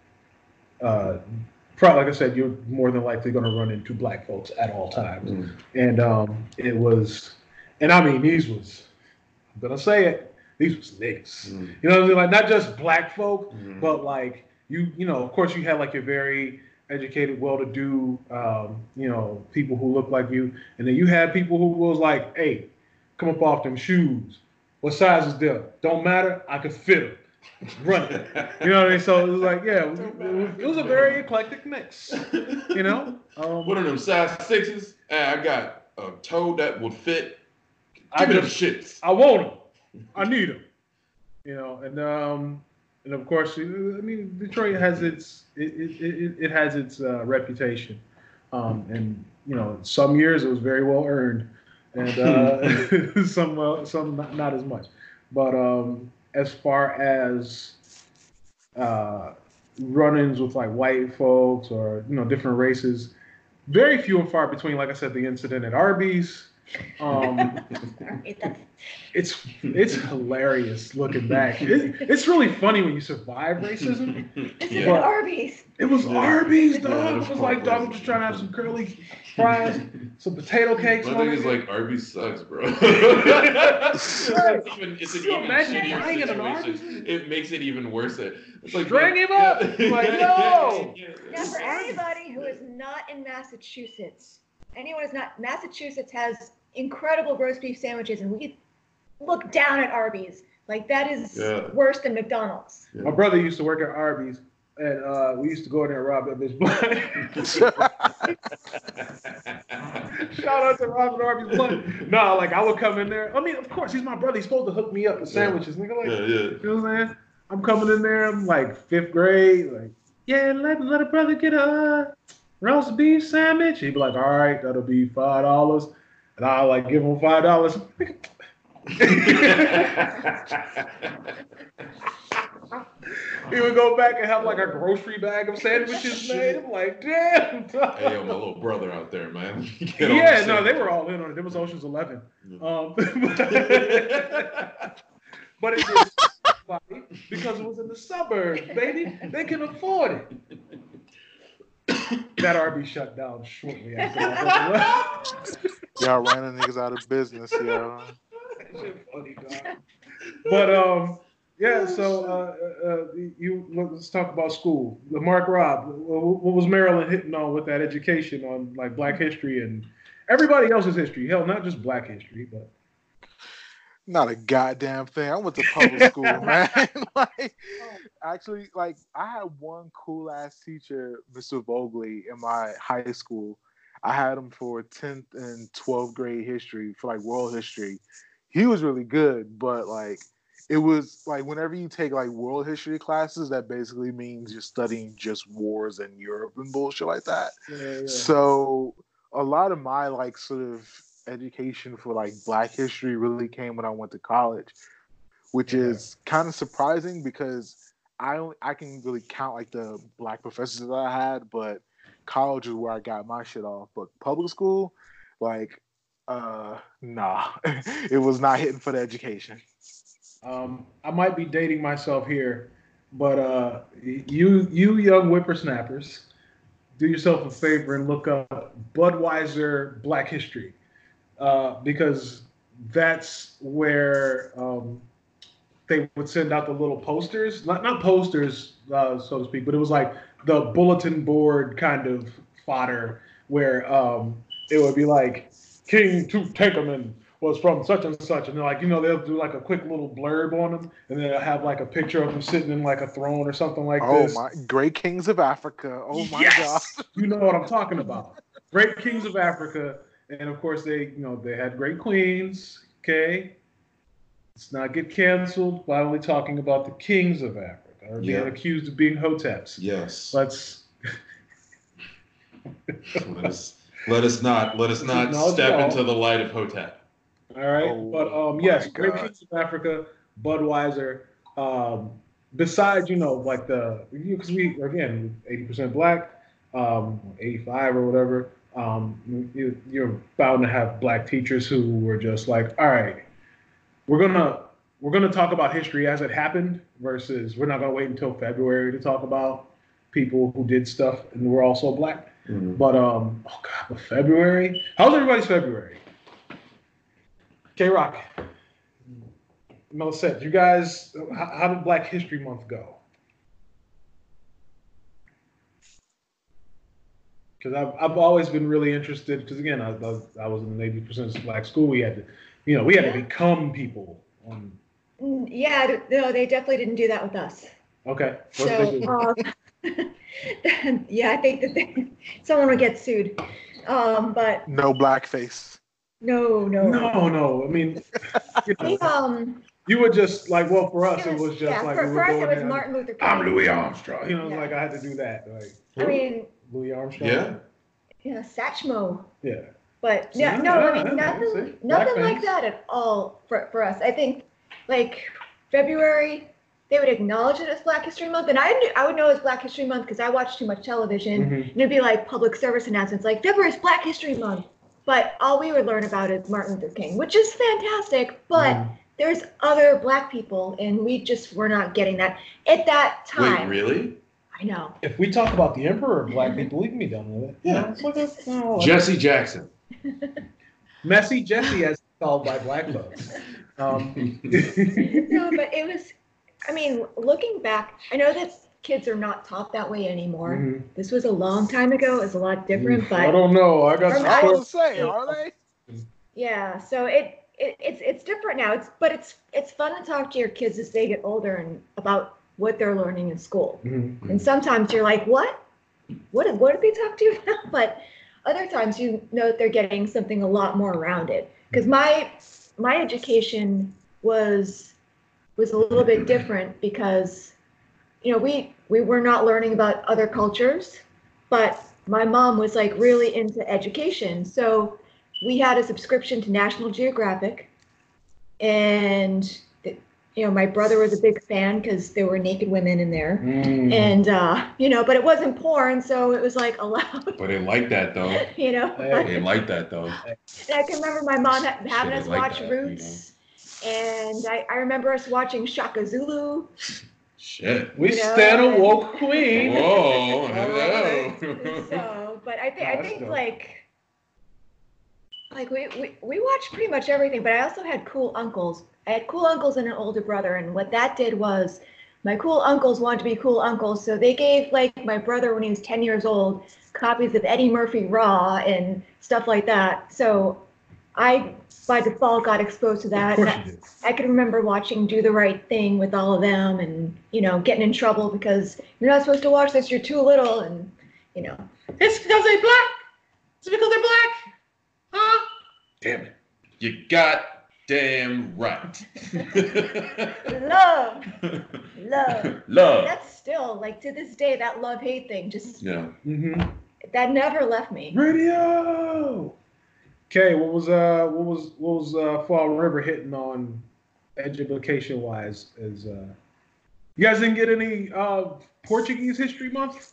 uh, probably like I said, you're more than likely going to run into black folks at all times, Mm. and um, it was, and I mean these was, I'm gonna say it, these was niggas. Mm. You know what I mean? Like not just black folk, Mhm. but like. You you know, of course, you had like your very educated, well-to-do, um, you know, people who look like you, and then you had people who was like, "Hey, come up off them shoes. What size is them? Don't matter. I can fit them. Run it." You know what I mean? So it was like, yeah, it was, it was, it was a very eclectic mix. You know, um, What are them size sixes? Hey, I got a toe that would fit. I Give me them just shits. I want them. I need them. You know, and um, and of course, I mean, Detroit has its it it, it, it has its uh, reputation, um, and you know, some years it was very well earned, and uh, some well, some not, not as much. But um, as far as uh, run-ins with like white folks or you know different races, very few and far between. Like I said, the incident at Arby's. Um, Sorry, that's it's it's hilarious looking back. It, it's really funny when you survive racism. this Yeah. is But- Arby's. It was Yeah. Arby's, Yeah, dog. that's It was like, dog, I'm just trying to have some curly fries, some potato cakes. My one thing of is them. like Arby's sucks, bro. it's even, it's an Can you even imagine shittier dying at an situation. Arby's? It makes it even worse. It's like Drag him up. Yeah. Like, Yeah, no. yeah, yeah. Now, for anybody who is not in Massachusetts, anyone who's not, Massachusetts has incredible roast beef sandwiches, and we look down at Arby's. Like that is Yeah. worse than McDonald's. My brother used to work at Arby's, and uh, we used to go in there and rob that bitch blind. Shout out to Robin Arby's blind. No, like I would come in there. I mean, of course, he's my brother. He's supposed to hook me up with sandwiches. Nigga, like, Yeah, yeah. you know what I'm saying? I'm coming in there. I'm like fifth grade. Like, yeah, let let a brother get a uh, roast beef sandwich. He'd be like, all right, that'll be five dollars, and I like give him five dollars. He would go back and have like a grocery bag of sandwiches made. I'm like, damn. Hey, yo, my little brother out there, man. Get on Yeah, the no, same- they were all in on it. It was Ocean's Eleven. Yeah. Um, but it did because it was in the suburbs, baby. They can afford it. That Arby's shut down shortly after that. Y'all running niggas out of business, yo. That shit funny, dog. But um, yeah. So uh, uh, you let's talk about school. Mark Rob, what was Maryland hitting on with that education on like Black history and everybody else's history? Hell, not just Black history, but Not a goddamn thing. I went to public school, man. Like, actually, like I had one cool ass teacher, Mister Vogley, in my high school. I had him for tenth and twelfth grade history, for like world history. He was really good, but like it was like whenever you take like world history classes, that basically means you're studying just wars in Europe and bullshit like that. yeah, yeah. So a lot of my like sort of education for like Black history really came when I went to college, which Okay. is kind of surprising because I only, I can really count like the Black professors that I had, but college is where I got my shit off. But public school, like, uh, nah, it was not hitting for the education. Um, I might be dating myself here, but uh, you you young whippersnappers, do yourself a favor and look up Budweiser Black History, uh, because that's where um, they would send out the little posters, not not posters, uh, so to speak, but it was like the bulletin board kind of fodder where um, it would be like King Tutankhamun was from such and such, and they're like, you know, they'll do like a quick little blurb on them, and then they'll have like a picture of them sitting in like a throne or something like Oh this. my, great kings of Africa. Oh my Yes! god. You know what I'm talking about. Great kings of Africa, and of course they, you know, they had great queens. Okay, let's not get canceled by only talking about the kings of Africa or being Yeah. accused of being hoteps. Yes. Let's. let us let us not let us not No, step no. into the light of Hotep. All right, Oh, but um, yes, my Great God. Kings of Africa, Budweiser. Um, besides, you know, like the because we again eighty percent black, um, eighty-five or whatever. Um, you, you're bound to have black teachers who were just like, all right, we're gonna we're gonna talk about history as it happened versus we're not gonna wait until February to talk about people who did stuff and were also black. But um, oh god, but February. How's everybody's February? K Rock, Melisette, you guys, how, how did Black History Month go? Because I've I've always been really interested. Because again, I, I I was in an eighty percent black school. We had to, you know, we had to become people. Um, Mm, Yeah, no, they definitely didn't do that with us. okay. What did they do? So, um, yeah, I think that they, someone would get sued. Um, but No blackface. no, no. No, no. I mean, you They, know, um, you were just like, well, for us, it it was just yeah, like for, we for were us going it was down, Martin Luther King. I'm Louis Armstrong. You know, Yeah. like I had to do that. Like I mean, Louis Armstrong. Yeah. yeah, Satchmo. Yeah. But See, yeah, yeah, no, yeah, I mean yeah, nothing, see, black nothing like fans. that at all for, for us. I think like February they would acknowledge it as Black History Month, and I knew, I would know it's Black History Month because I watched too much television, Mhm. and it'd be like public service announcements like February is Black History Month. But all we would learn about is Martin Luther King, which is fantastic. But Mhm. there's other Black people, and we just were not getting that at that time. Wait, really? I know. If we talk about the emperor of black people, we can be done with it. You Yeah. know, it's like a, you know, like Jesse Jackson. Messy Jesse, as it's called by black folks. Um, No, but it was. I mean, looking back, I know that kids are not taught that way anymore. mhm. This was a long time ago. It was a lot different, I but don't know. I got Or some I I- was stories. saying, are they? yeah. So it it, it's it's different now. It's but it's it's fun to talk to your kids as they get older and about what they're learning in school. Mhm. And sometimes you're like, what? What did what did they talk to you about? But other times you know that they're getting something a lot more rounded. Because my my education was was a little bit different because you know we we were not learning about other cultures, but my mom was like really into education. So we had a subscription to National Geographic, and you know my brother was a big fan because there were naked women in there, Mm. and uh, you know, but it wasn't porn, so it was like allowed. But they like that though. You know, Hey. They like that though. and I can remember my mom ha- having Shit, us I like watch that, Roots, and I, I remember us watching Shaka Zulu. Shit. We You know, stand a and- woke queen. Whoa, Alright. hello. So, but I think Oh, I that's think dope. like like we, we we watched pretty much everything, but I also had cool uncles. I had cool uncles and an older brother, and what that did was my cool uncles wanted to be cool uncles, so they gave like my brother when he was ten years old copies of Eddie Murphy Raw and stuff like that. So I by default got exposed to that. Of course And you did. I, I can remember watching Do the Right Thing with all of them, and you know getting in trouble because you're not supposed to watch this. You're too little, and you know. It's because they black. It's because they're black. Huh? Damn it. You got damn right. Love, love. Love. That's still like to this day that love hate thing just Yeah. Mm-hmm. that never left me. Radio. Okay, what was uh what was what was uh Fall River hitting on education wise? Is uh you guys didn't get any uh Portuguese History Month?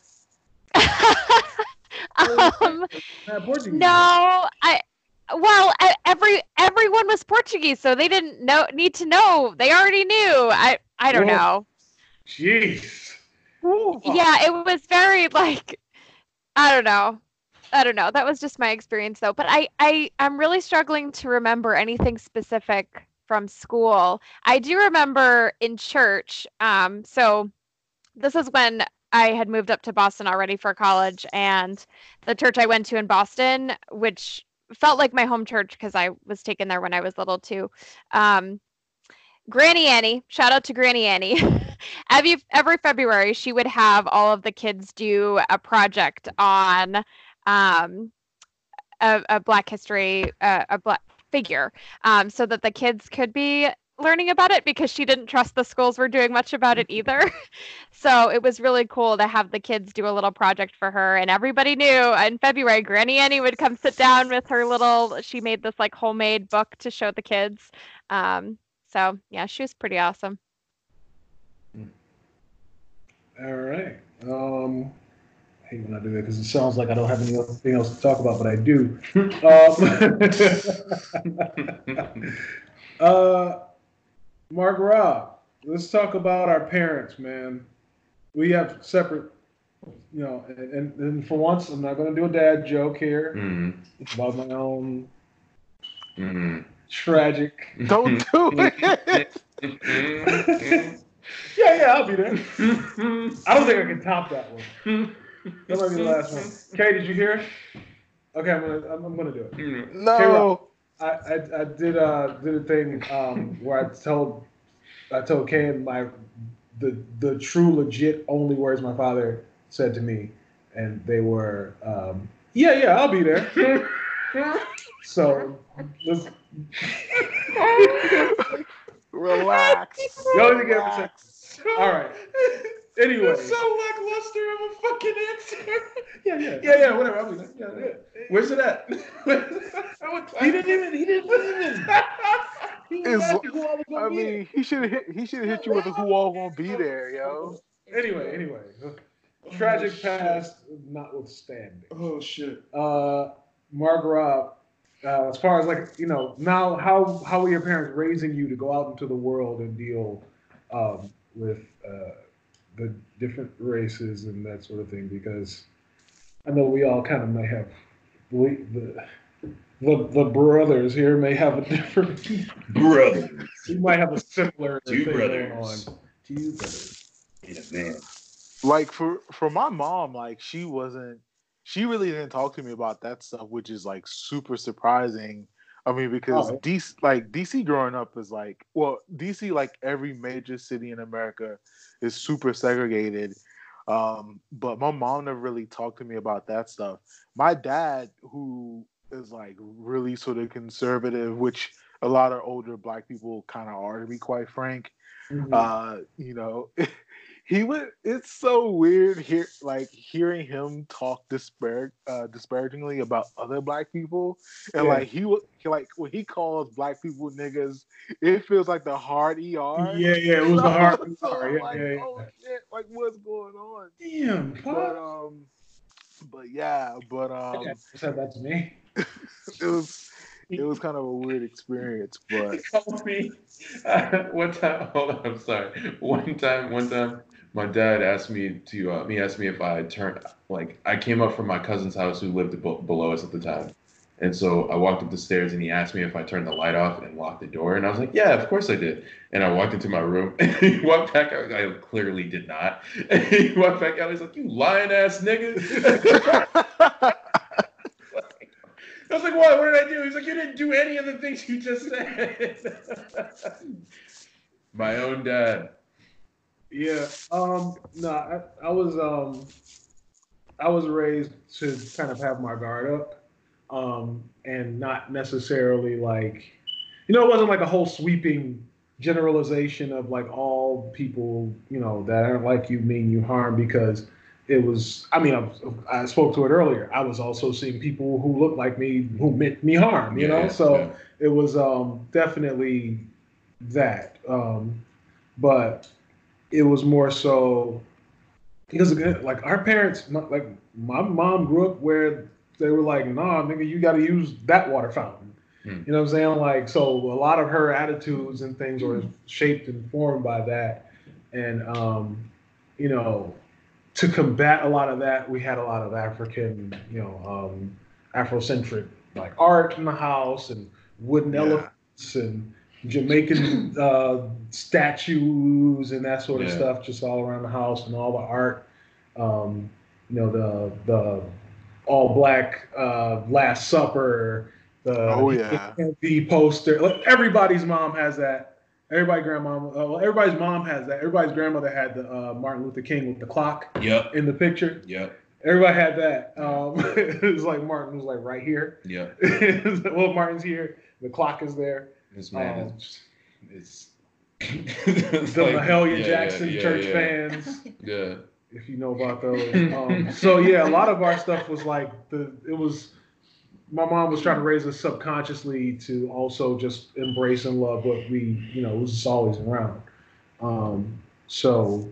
um, Uh, Portuguese. no, I. Well, e- every everyone was Portuguese, so they didn't know need to know. They already knew. I I don't Whoa. know. Jeez. Yeah, it was very like I don't know. I don't know. That was just my experience though. But I I I'm really struggling to remember anything specific from school. I do remember in church. Um, so this is when I had moved up to Boston already for college, and the church I went to in Boston, which felt like my home church because I was taken there when I was little too. Um, Granny Annie, shout out to Granny Annie. every every February, she would have all of the kids do a project on um, a, a Black history, uh, a Black figure, um, so that the kids could be learning about it because she didn't trust the schools were doing much about it either. So it was really cool to have the kids do a little project for her, and everybody knew in February Granny Annie would come sit down with her little, she made this like homemade book to show the kids. Um, so yeah, she was pretty awesome. All right. Um, I hate when I do that because it sounds like I don't have anything else to talk about, but I do. um, uh, Mark Rob, let's talk about our parents, man. We have separate, you know, and, and for once, I'm not going to do a dad joke here. Mm. It's about my own Mm. tragic. Don't do it. Yeah, yeah, I'll be there. I don't think I can top that one. That might be the last one. Kay, did you hear it? Okay, I'm gonna I'm, I'm gonna do it. No. I, I, I did uh did a thing um where I told I told Kay my the the true legit only words my father said to me, and they were um yeah yeah I'll be there. So let's Relax. you only get a second. All right. Anyway. It's so lackluster of a fucking answer. Yeah, yeah. Yeah, yeah, whatever. I'll be there. Yeah, yeah. Where's it at? He didn't even. He didn't even. He was It's- asking who I was gonna I be mean, he should hit. He should hit you with a who all gonna be there, yo. there. Anyway, anyway. Tragic past notwithstanding. Oh shit. Uh, Mark Rob, uh, as far as like you know, now how how were your parents raising you to go out into the world and deal um, with uh, the different races and that sort of thing? Because I know we all kind of may have we, the the the brothers here may have a different Brother. we might have a similar Two thing going brothers. on. Two brothers. Yeah, man. Like for for my mom, like she wasn't. She really didn't talk to me about that stuff, which is like super surprising. I mean, because Oh, D C, like D C growing up is like, well, D C, like every major city in America is super segregated. Um, but my mom never really talked to me about that stuff. My dad, who is like really sort of conservative, which a lot of older black people kind of are, to be quite frank. mhm. Uh, you know, he would. It's so weird here, like hearing him talk disparag- uh, disparagingly about other black people, and Yeah. like he would, he, like when he calls black people niggas, it feels like the hard E R. Yeah, yeah, it was the hard So, so part. I'm Yeah, like, yeah, oh yeah. shit, like what's going on? Damn, But Pop. um, but yeah, but My dad um, said that to me. it was it was kind of a weird experience, He but called me uh, one time. Hold on, I'm sorry. One time, one time, my dad asked me to. Uh, he asked me if I turned like I came up from my cousin's house who lived be- below us at the time, and so I walked up the stairs and he asked me if I turned the light off and locked the door, and I was like, yeah, of course I did. And I walked into my room and he walked back out. I clearly did not. And he walked back out. He's like, you lying ass nigga. I was like, what? What did I do? He's like, you didn't do any of the things you just said. My own dad. Yeah. Um. No, I, I was um. I was raised to kind of have my guard up, um, and not necessarily like, you know, it wasn't like a whole sweeping generalization of like all people, you know, that aren't like you mean you harm because it was. I mean, I, I spoke to it earlier. I was also seeing people who looked like me who meant me harm, you Yeah, know. yeah, So yeah. it was um definitely that. Um, but it was more so because again, like our parents, my- like my mom grew up where they were like, "Nah, nigga, you got to use that water fountain." Hmm. You know what I'm saying? Like, so a lot of her attitudes and things were shaped and formed by that, and um, you know, to combat a lot of that, we had a lot of African, you know, um, Afrocentric like art in the house and wooden yeah, elephants and Jamaican uh, statues and that sort of Yeah. stuff just all around the house and all the art. Um, you know, the the all black uh, Last Supper, oh the yeah, the poster. Like everybody's mom has that. Everybody grandma, uh, well, everybody's mom has that. Everybody's grandmother had the uh, Martin Luther King with the clock Yep. in the picture. Yep. Everybody had that. Um, it was like Martin was like right here. Yep. Well, Martin's here. The clock is there. This man Um, is. It's. The Mahalia Jackson church yeah. fans, Yeah. if you know about those. Um, so yeah, a lot of our stuff was like the. It was. My mom was trying to raise us subconsciously to also just embrace and love what we, you know, was just always around. Um, so,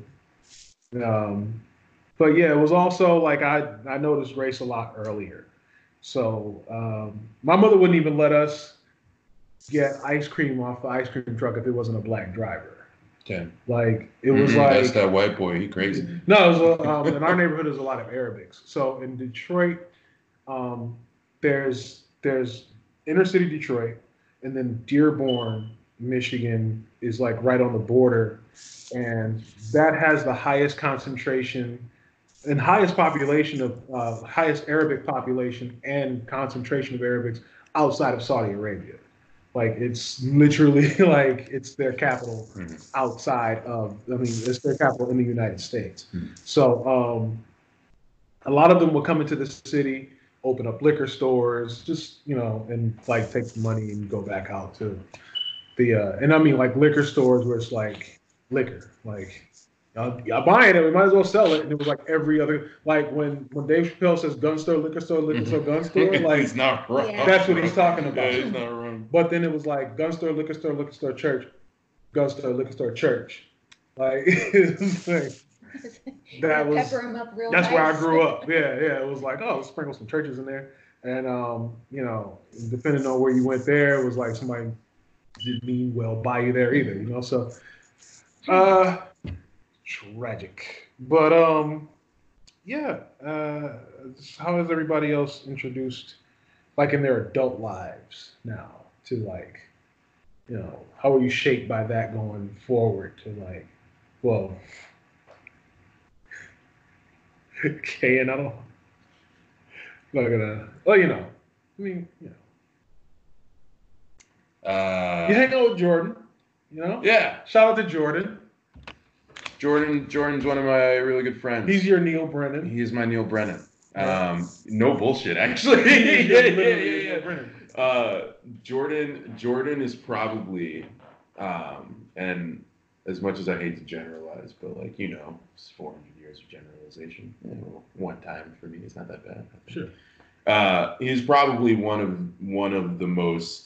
um, but yeah, it was also like I I noticed race a lot earlier. So um, my mother wouldn't even let us get ice cream off the ice cream truck if it wasn't a black driver. Okay. Like it was Mhm, like that's that white boy. He crazy. no, it was, um, in our neighborhood there's a lot of Arabics. So in Detroit, um, there's there's inner city Detroit, and then Dearborn, Michigan is like right on the border, and that has the highest concentration and highest population of uh, highest Arabic population and concentration of Arabics outside of Saudi Arabia. Like it's literally like it's their capital Mhm. outside of. I mean, it's their capital in the United States. Mhm. So um, a lot of them will come into the city, open up liquor stores, just you know, and like take the money and go back out to the. Uh, and I mean like liquor stores where it's like liquor, like y'all, y'all buying it, we might as well sell it. And it was like every other, like when when Dave Chappelle says gun store, liquor store, liquor store, gun store, like he's not wrong. Yeah. that's what he's talking about. Yeah, he's not wrong. But then it was like gun store, liquor store, liquor store, church, gun store, liquor store, church. Like, it's like that was Pepper 'em up real that's where I nice. grew up. Yeah, yeah. It was like, oh, let's sprinkle some churches in there. And um, you know, depending on where you went there, it was like somebody didn't mean well by you there either, you know. So uh tragic. But um yeah, uh how is everybody else introduced like in their adult lives now to like, you know, how are you shaped by that going forward to like, well, okay, and I don't I'm not gonna, well, you know, I mean, you know. Uh, You hang out with Jordan, you know? yeah, Shout out to Jordan. Jordan. Jordan's one of my really good friends. He's your Neil Brennan. He's my Neil Brennan. Yeah. Um, no bullshit, actually. He's yeah, yeah, literally yeah, Neil yeah. Brennan. Uh, Jordan. Jordan is probably, um, and as much as I hate to generalize, but like you know, it's four hundred years of generalization. You know, one time for me, it's not that bad. Sure. Uh, he's probably one of one of the most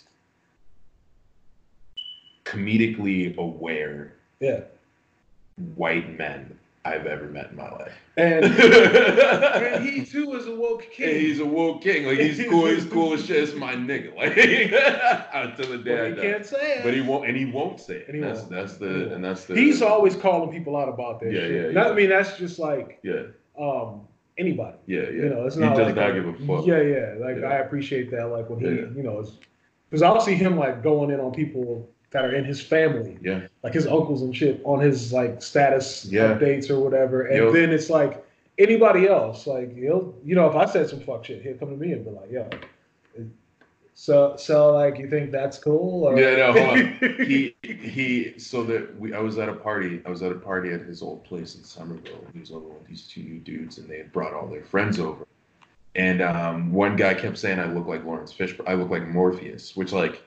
comedically aware Yeah. white men I've ever met in my life. And, and he too is a woke And king. he's a woke king. Like he's cool. He's cool as shit. It's my nigga. Like until the day I But he die. can't say it. But he won't, and he won't say it. And he that's won't. that's He the won't. and that's the. He's always calling people out about that Yeah, shit. yeah, Not- yeah. I mean, that's just like yeah, um, anybody. yeah, yeah. You know, it's he not does like not a- give a fuck. Yeah, yeah. Like Yeah. I appreciate that. Like when he, Yeah. you know, because I'll see him like going in on people that are in his family, Yeah, like his uncles and shit, on his like status Yeah. updates or whatever. And Yo. then it's like anybody else, like he'll, you know, if I said some fuck shit, he'll come to me and be like, "Yo." So, so like, you think that's cool? Or? Yeah, no, hold on. he he. So that we, I was at a party. I was at a party at his old place in Somerville. He was over with these two new dudes, and they had brought all their friends over. And um, one guy kept saying I look like Lawrence Fishburne. I look like Morpheus, which like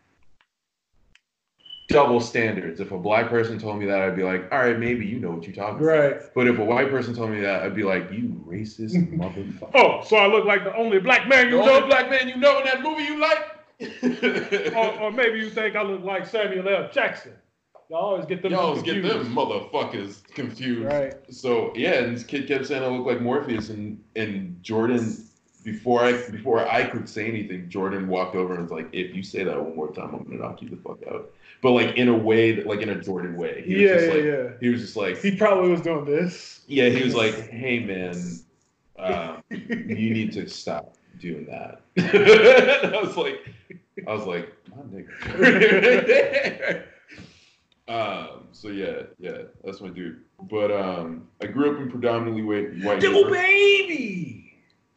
double standards. If a black person told me that, I'd be like, all right, maybe you know what you're talking about. Right. But if a white person told me that, I'd be like, you racist motherfucker. Oh, so I look like the only black man The you only know? black man you know in that movie you like? or, or maybe you think I look like Samuel L. Jackson. Y'all always get them Y'all always get confused. them motherfuckers confused. Right. So yeah, and this kid kept saying I look like Morpheus, and and Jordan, before I before I could say anything, Jordan walked over and was like, "If you say that one more time, I'm gonna knock you the fuck out." But like in a way that, like in a Jordan way. He was Yeah, just yeah, like, yeah. He was just like, He probably was doing this. yeah, he was like, "Hey man, um, you need to stop doing that." And I was like, I was like, my nigga. um, so yeah, yeah, that's my dude. But um, I grew up in predominantly white. white Yo, neighborhood. baby!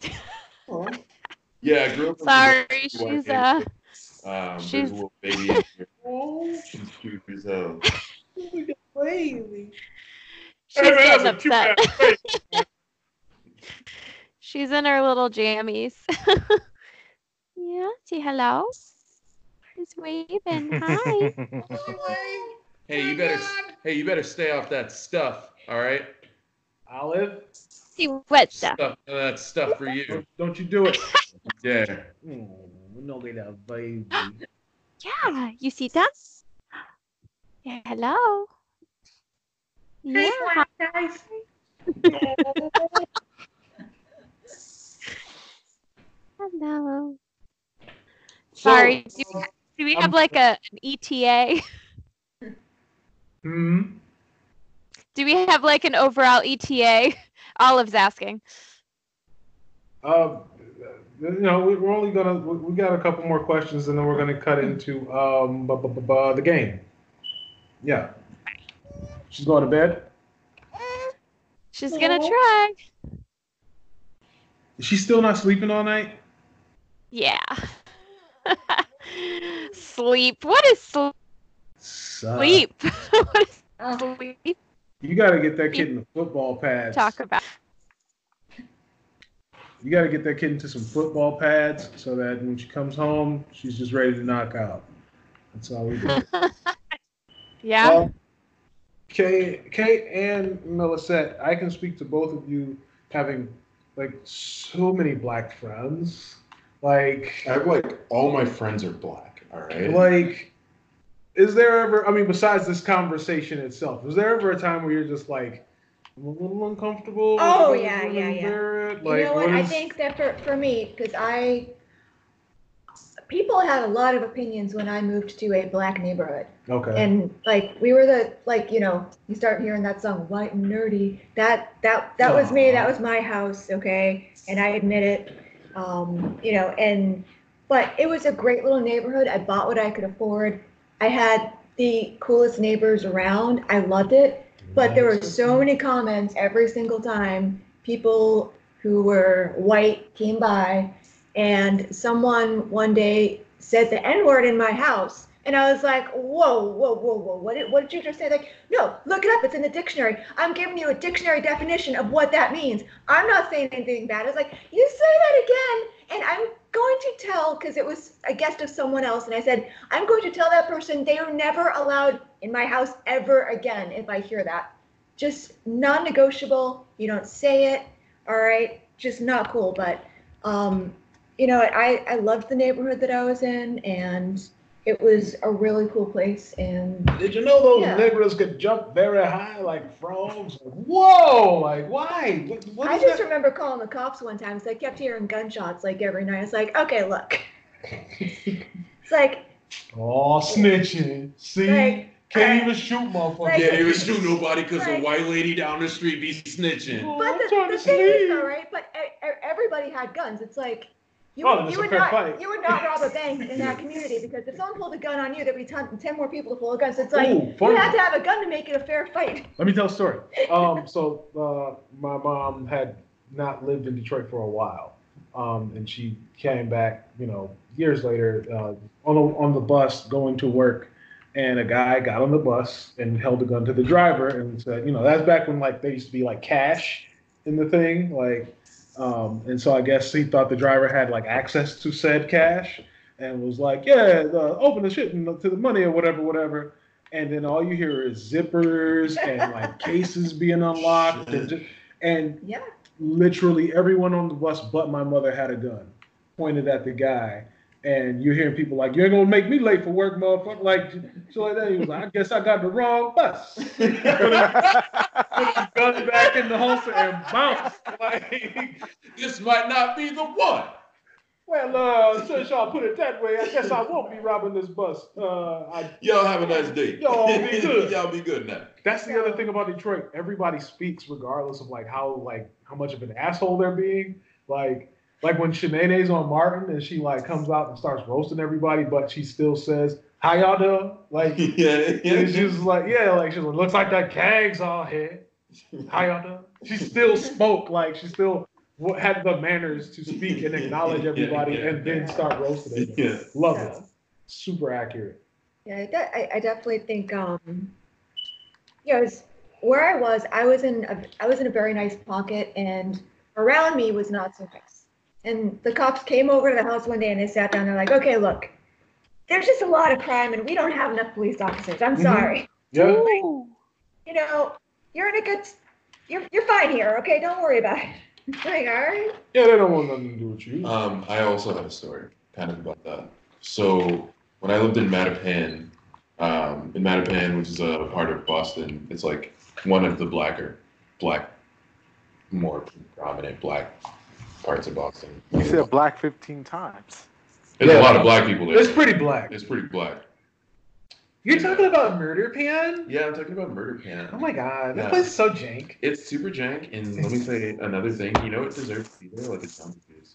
Yeah, I grew up. In Sorry, predominantly white she's uh, neighborhood. Um, there's she's- a little baby in here. Oh, She's cute as hell. baby. she's Hey, man, getting that's a upset. cute ass She's in her little jammies. Yeah, say hello. He's waving. Hi. Hey, you better. Hey, you better stay off that stuff. All right. Olive, See what the? Stuff. That stuff for you. don't, don't you do it. Yeah. Oh, no, little baby. Yeah, you see that? Yeah, hello. Yeah. guys. Hello. Sorry. Do we, do we have um, like a an E T A? Hmm. Do we have like an overall E T A? Olive's asking. Uh, you know, we- we're only gonna we we got a couple more questions, and then we're gonna cut into um bu- bu- bu- bu- the game. Yeah. She's going to bed. She's gonna try. Is she still not sleeping all night? Yeah. Sleep. What is sl- Suck. sleep? What is Oh, sleep? You got to get that kid in the football pads. Talk about. You got to get that kid into some football pads so that when she comes home, she's just ready to knock out. That's all we do. Yeah. Um, Kay, Kay and Melisette, I can speak to both of you having like so many black friends. Like, I have like all my friends are black. All right. like, is there ever? I mean, besides this conversation itself, is there ever a time where you're just like, I'm a little uncomfortable? Oh, with yeah, women yeah, yeah. bear it? you Like, know what? what I is- think that for, for me, because I, people had a lot of opinions when I moved to a black neighborhood. Okay. And like, we were the, like, you know, you start hearing that song, White and Nerdy. That, that, that was me. That was my house. Okay. And I admit it. Um, you know, and, but it was a great little neighborhood. I bought what I could afford. I had the coolest neighbors around. I loved it. But there were so many comments every single time people who were white came by, and someone one day said the N-word in my house. And I was like, whoa, whoa, whoa, whoa. What did, what did you just say? Like, no, look it up. It's in the dictionary. I'm giving you a dictionary definition of what that means. I'm not saying anything bad. It's like, you say that again. And I'm going to tell, because it was a guest of someone else. And I said, I'm going to tell that person they are never allowed in my house ever again if I hear that. Just non-negotiable. You don't say it. All right. Just not cool. But, um, you know, I, I loved the neighborhood that I was in. And it was a really cool place. And did you know those yeah. niggas could jump very high like frogs? Whoa! Like why? What, what I is just that? remember calling the cops one time. So I kept hearing gunshots like every night. It's like, okay, look. It's like, oh, snitching. See, like, can't uh, even shoot motherfuckers. like- Yeah, they would shoot nobody because Right. a white lady down the street be snitching. Oh, but I'm the, trying the to thing is, sleep. though, right? But e- e- everybody had guns. It's like. You, Oh, would, then it's you a would fair not fight. you would not rob a bank in that community because if someone pulled a gun on you, there'd be ten, ten more people to pull a gun. So it's like Ooh, you funny. have to have a gun to make it a fair fight. Let me tell a story. Um, so uh, my mom had not lived in Detroit for a while, um, and she came back, you know, years later uh, on the, on the bus going to work, and a guy got on the bus and held a gun to the driver and said, you know, that's back when like there used to be like cash in the thing, like, um, and so I guess he thought the driver had like access to said cash and was like, yeah, uh, open the shit and to the money or whatever, whatever. And then all you hear is zippers and like cases being unlocked, and, just, and Yeah. literally everyone on the bus but my mother had a gun pointed at the guy. And you're hearing people like, you ain't gonna make me late for work, motherfucker. Like, so like that. He was like, I guess I got the wrong bus. Put his gun back in the holster and bounced. Like, This might not be the one. well, uh, since y'all put it that way, I guess I won't be robbing this bus. Uh, I, Y'all have a nice day. Y'all be good. Y'all be good now. That's the other thing about Detroit. Everybody speaks regardless of like how like how much of an asshole they're being. Like like when Shanae's on Martin and she like comes out and starts roasting everybody, but she still says, "How y'all doing?" Like yeah, yeah. and she's like, yeah, like she's like, looks like that gag's all here. How y'all doing? She still spoke like she still had the manners to speak and acknowledge everybody Yeah, yeah, and then start roasting them. Yeah. Love Yeah. it. Super accurate. Yeah, I, de- I, I definitely think, um, you know, it's- where I was, I was in a, I was in a very nice pocket, and around me was not so nice. And the cops came over to the house one day, and they sat down. They're like, "Okay, look, there's just a lot of crime, and we don't have enough police officers. I'm Mhm. sorry. Yeah. Ooh. You know, you're in a good, you're you're fine here. Okay, don't worry about it." Like, all right. Yeah, they don't want nothing to do with you. Um, I also have a story kind of about that. So when I lived in Mattapan, um, in Mattapan, which is a part of Boston, it's like one of the blacker, black, more prominent black parts of Boston. You said black fifteen times. There's Yeah. a lot of black people there. It's pretty black. It's pretty black. You're talking about Murder Pan? Yeah, I'm talking about Murder Pan. Oh my god, that Yeah. place is so jank. It's super jank, and let me say another thing. You know, it deserves to be there, like a zombie face.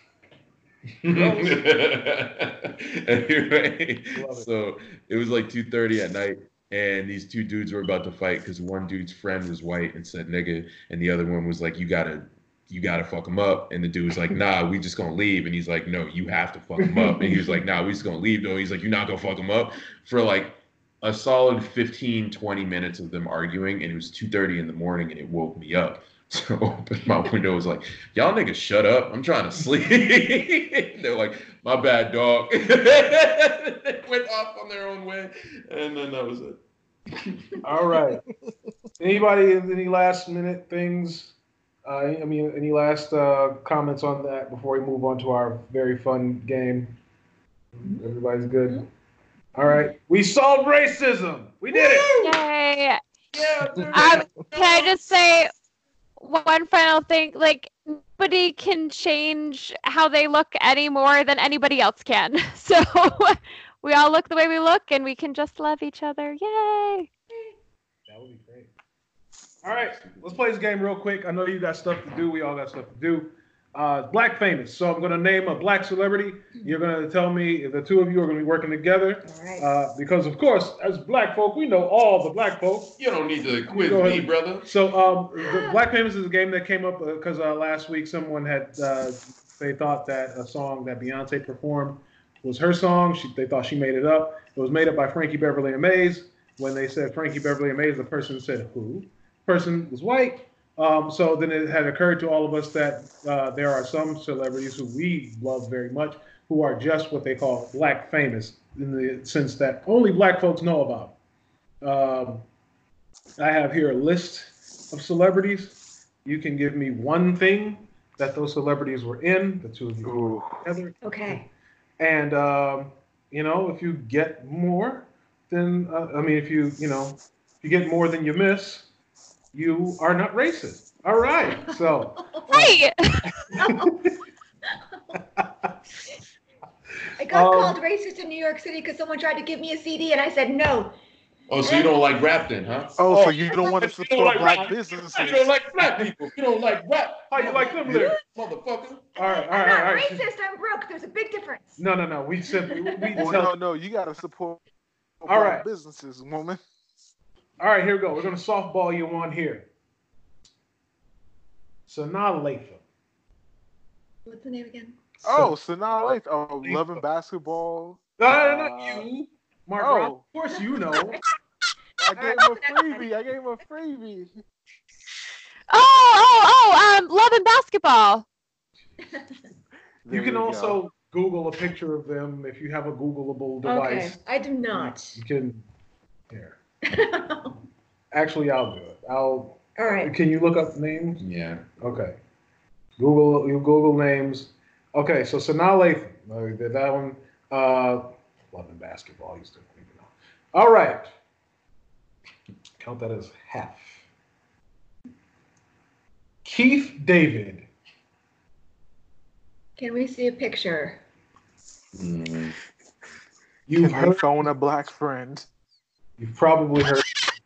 Anyway, Love it. so it was like two thirty at night, and these two dudes were about to fight because one dude's friend was white and said nigga, and the other one was like, you gotta, you gotta fuck him up, and the dude was like, nah, we just gonna leave, and he's like, no, you have to fuck him up, and he was like, nah, we just gonna leave though. He's like, you're not gonna fuck him up for like a solid fifteen, twenty minutes of them arguing, and it was two thirty in the morning, and it woke me up. So I opened my window, was like, y'all niggas shut up. I'm trying to sleep. They're like, my bad, dog. They went off on their own way. And then that was it. All right. Anybody have any last minute things? Uh, I mean, any last uh, comments on that before we move on to our very fun game? Everybody's good? All right. We solved racism. We did it. Yay. Yeah. dude. Um, can I just say one final thing? Like, nobody can change how they look any more than anybody else can. So we all look the way we look, and we can just love each other. Yay! That would be great. All right, let's play this game real quick. I know you got stuff to do. We all got stuff to do. Uh, black famous. So I'm going to name a black celebrity. You're going to tell me if the two of you are going to be working together. All right. Uh, because, of course, as black folk, we know all the black folk. You don't need to quiz Go me, ahead. brother. So um, the Black Famous is a game that came up because uh, uh, last week someone had, uh, they thought that a song that Beyonce performed was her song. She, they thought she made it up. It was made up by Frankie Beverly and Maze. When they said Frankie Beverly and Maze, the person said who? The person was white. Um, so then it had occurred to all of us that uh, there are some celebrities who we love very much who are just what they call black famous in the sense that only black folks know about. Um, I have here a list of celebrities. You can give me one thing that those celebrities were in, the two of you Ooh. together. Okay. And, um, you know, if you get more, then, uh, I mean, if you, you know, if you get more than you miss, you are not racist. All right. So. Right. I got Um, called racist in New York City because someone tried to give me a C D and I said no. Oh, so you don't like rap then, huh? Oh, Oh, so you don't want to you don't support like black rap. businesses? You don't like black people. You don't like rap. How you like them there? Motherfucker. All right, all I'm right, not all right. racist. I'm broke. There's a big difference. No, no, no. We said we, we Well, tell, no, no, you got to support All black right. businesses, woman. All right, here we go. We're gonna softball you on here. Sanaa Lathan. What's the name again? Oh, Sanaa Lathan. Oh, Love and Basketball. No, no, no, Uh, not you, Mark. oh. Rob. Of course, you know. I gave him a freebie. I gave him a freebie. Oh, oh, oh, um, Love and Basketball. You There can go. also Google a picture of them if you have a Googleable device. Okay, I do not. You can. Here, All actually, I'll do it. I'll. right. Can you look up names? Yeah. Okay. Google. You Google names. Okay, so Sanaa Lathan. Uh, did that one. Uh, Love and Basketball. You still don't even know. All right. Count that as half. Keith David. Can we see a picture? Mm. You've Can they heard. phone a black friend? You've probably heard.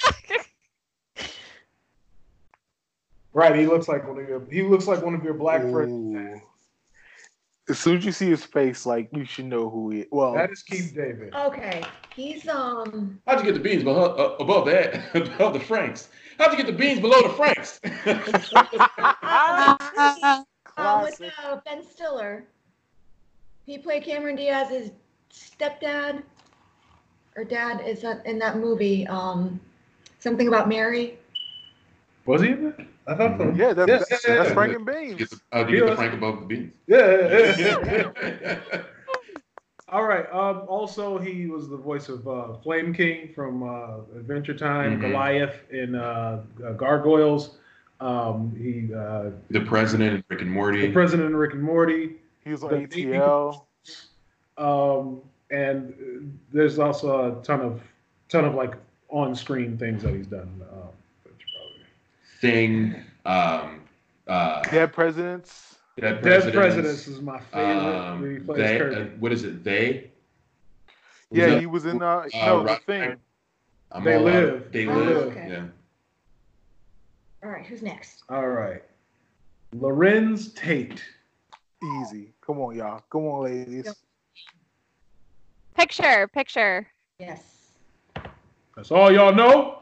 Right, he looks like one of your. He looks like one of your black friends. Ooh. As soon as you see his face, like you should know who he is. Well, That is Keith David. Okay, he's um. How'd you get the beans below, uh, above that, above the Franks? How'd you get the beans below the Franks? Uh, uh, with classic. uh, Ben Stiller. He played Cameron Diaz's stepdad or dad. Is that in that movie? Um, something about Mary. Was he in that? I thought so. Yeah, that's, Yeah, that's, yeah, that's yeah. Frank and Get Beans. the- How'd you get the Frank above the beans? Yeah. yeah, yeah. All right. Um, also, he was the voice of uh, Flame King from uh, Adventure Time, Mhm. Goliath in uh, uh, Gargoyles. Um, he uh, The president and Rick and Morty. the president of Rick and Morty. He was on The A T L. Um, and uh, there's also a ton of ton of like on-screen things that he's done. Um, that you probably- Thing. Um, uh, Dead Presidents. Dead Dead Presidents. Presidents is my favorite. Um, where he plays they, Kirby. uh, what is it? They. Yeah, Was he was in uh, Uh, no the Rock- thing. I'm They all out. Live. They Oh, live. okay. Yeah. All right, who's next? All right. Lorenz Tate. Easy. Come on, y'all. Come on, ladies. Yep. Picture, picture. Yes. That's all y'all know.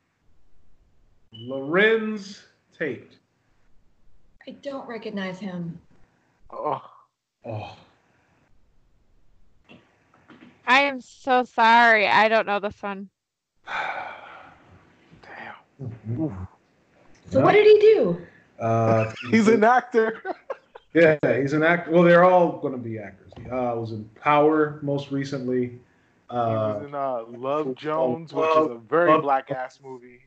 Lorenz Tate. I don't recognize him. Oh, Oh, I am so sorry. I don't know this one. damn. So what did he do? Uh, He's an actor. yeah, he's an actor. Well, they're all going to be actors. He uh, was in Power most recently. He Uh, was in uh, Love Jones, which is Love- a very Love- black ass movie.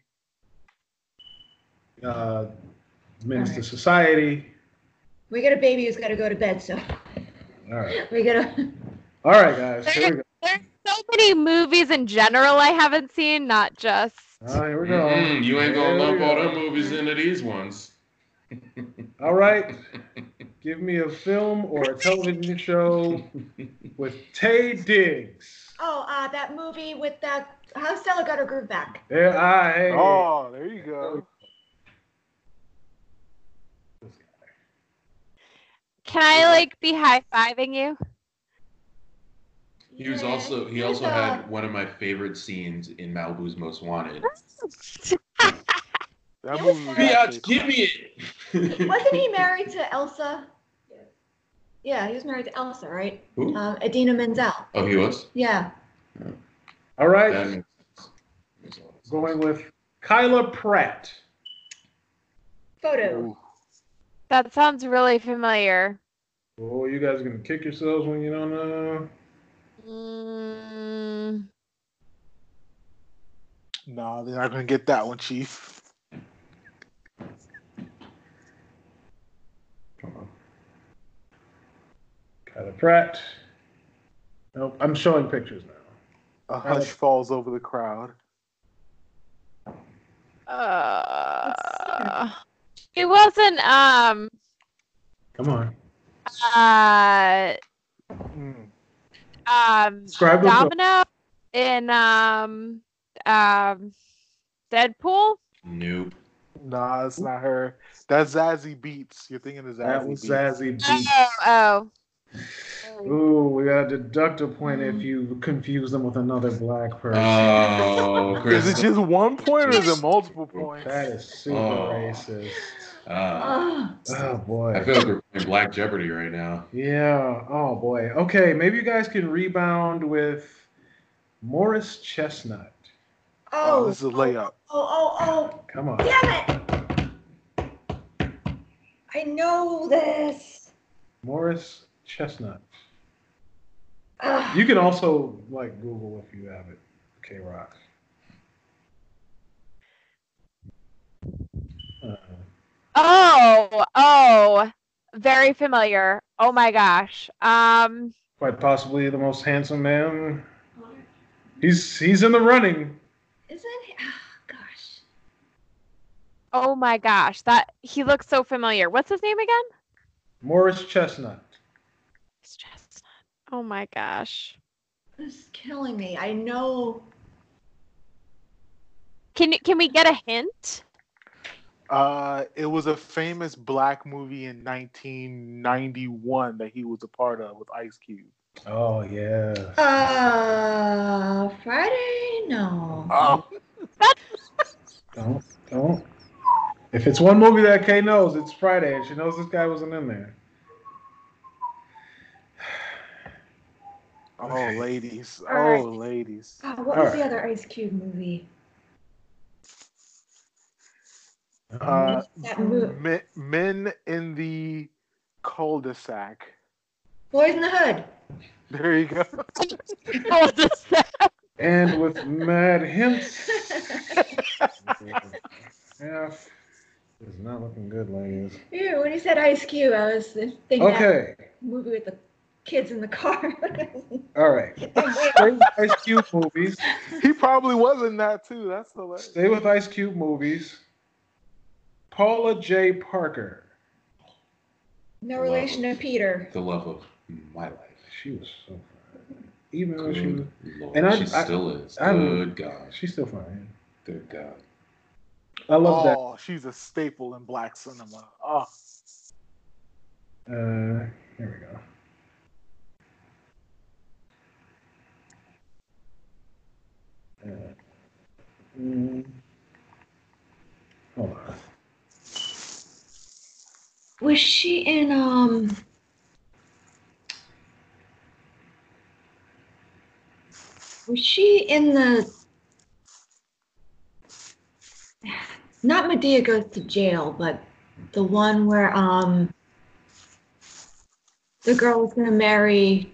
uh, Men's to Alright. Society. We got a baby who's got to go to bed, so All right, we gotta. all right, guys. Here we go. There's so many movies in general I haven't seen, not just. All right, here we go. Mm-mm, you ain't gonna Here we lump all go. them movies into these ones. All right. Give me a film or a television show with Tay Diggs. Oh, uh, that movie with that. How Stella got her groove back. There, I. Hey. Oh, there you go. Can I like be high fiving you? He was Yeah, also he he was, also uh, had one of my favorite scenes in Malibu's Most Wanted. That It was movie was fun. Biatch, actually give me it. Wasn't he married to Elsa? Yeah, he was married to Elsa, right? Who? Um, Adina Menzel. Oh, he was? Yeah. All right. That makes sense. Makes a lot of sense. Going with Kyla Pratt. Photo. Ooh. That sounds really familiar. Oh, you guys are gonna kick yourselves when you don't know. Mm, No, they're not gonna get that one, Chief. Come on. Kyla Pratt. Nope, I'm showing pictures now. A hush falls over the crowd. uh, it wasn't um Come on. uh Mm. um Describe the film. Domino in um um Deadpool. Nope. Nah, it's not her. That's Zazie Beats. You're thinking of Zazie That was Beats. Zazie Oh, Beats. oh. Ooh, we gotta deduct a point if you confuse them with another black person. Oh, Chris. Is it just one point or is it multiple points? That is super Oh. racist. Uh, Oh, Oh boy. I feel like we're playing Black Jeopardy right now. Yeah. Oh boy. Okay, maybe you guys can rebound with Morris Chestnut. Oh, oh, this is a layup. oh, oh, Come on. oh, damn it! I know this. Morris Chestnut. Ugh. You can also like Google if you have it. K Rock. Uh, Oh, oh, very familiar. Oh my gosh. Um, quite possibly the most handsome man. He's he's in the running. Isn't he? Oh, gosh. oh my gosh. That he looks so familiar. What's his name again? Morris Chestnut. It's Chestnut. Oh my gosh. This is killing me. I know. Can you can we get a hint? Uh, it was a famous black movie in nineteen ninety-one that he was a part of with Ice Cube. Oh yeah. Uh, Friday? No. Oh, Don't don't. If it's one movie that Kay knows, it's Friday, and she knows this guy wasn't in there. oh, Okay. ladies. All right. Oh, ladies. God, what All was the right. other Ice Cube movie? Uh, That movie. men, men in the cul-de-sac. Boys in the Hood. There you go. Oh, just that. And with mad hints. Half is not looking good, ladies. Ew, when he said Ice Cube, I was thinking Okay. that movie with the kids in the car. All right. Stay with Ice Cube movies. He probably was in that too. That's hilarious. Stay with Ice Cube movies. Paula J. Parker. No relation to Peter. The love of my life. She was so fine. Even when she was, Good Lord. and I- she I- still is. I'm- Good God. she's still fine. Good God. I love that. Oh, she's a staple in black cinema. Oh, Uh, here we go. Uh, mm, hold on. Was she in um? Was she in the? Not Medea Goes to Jail, but the one where um. The girl was gonna marry.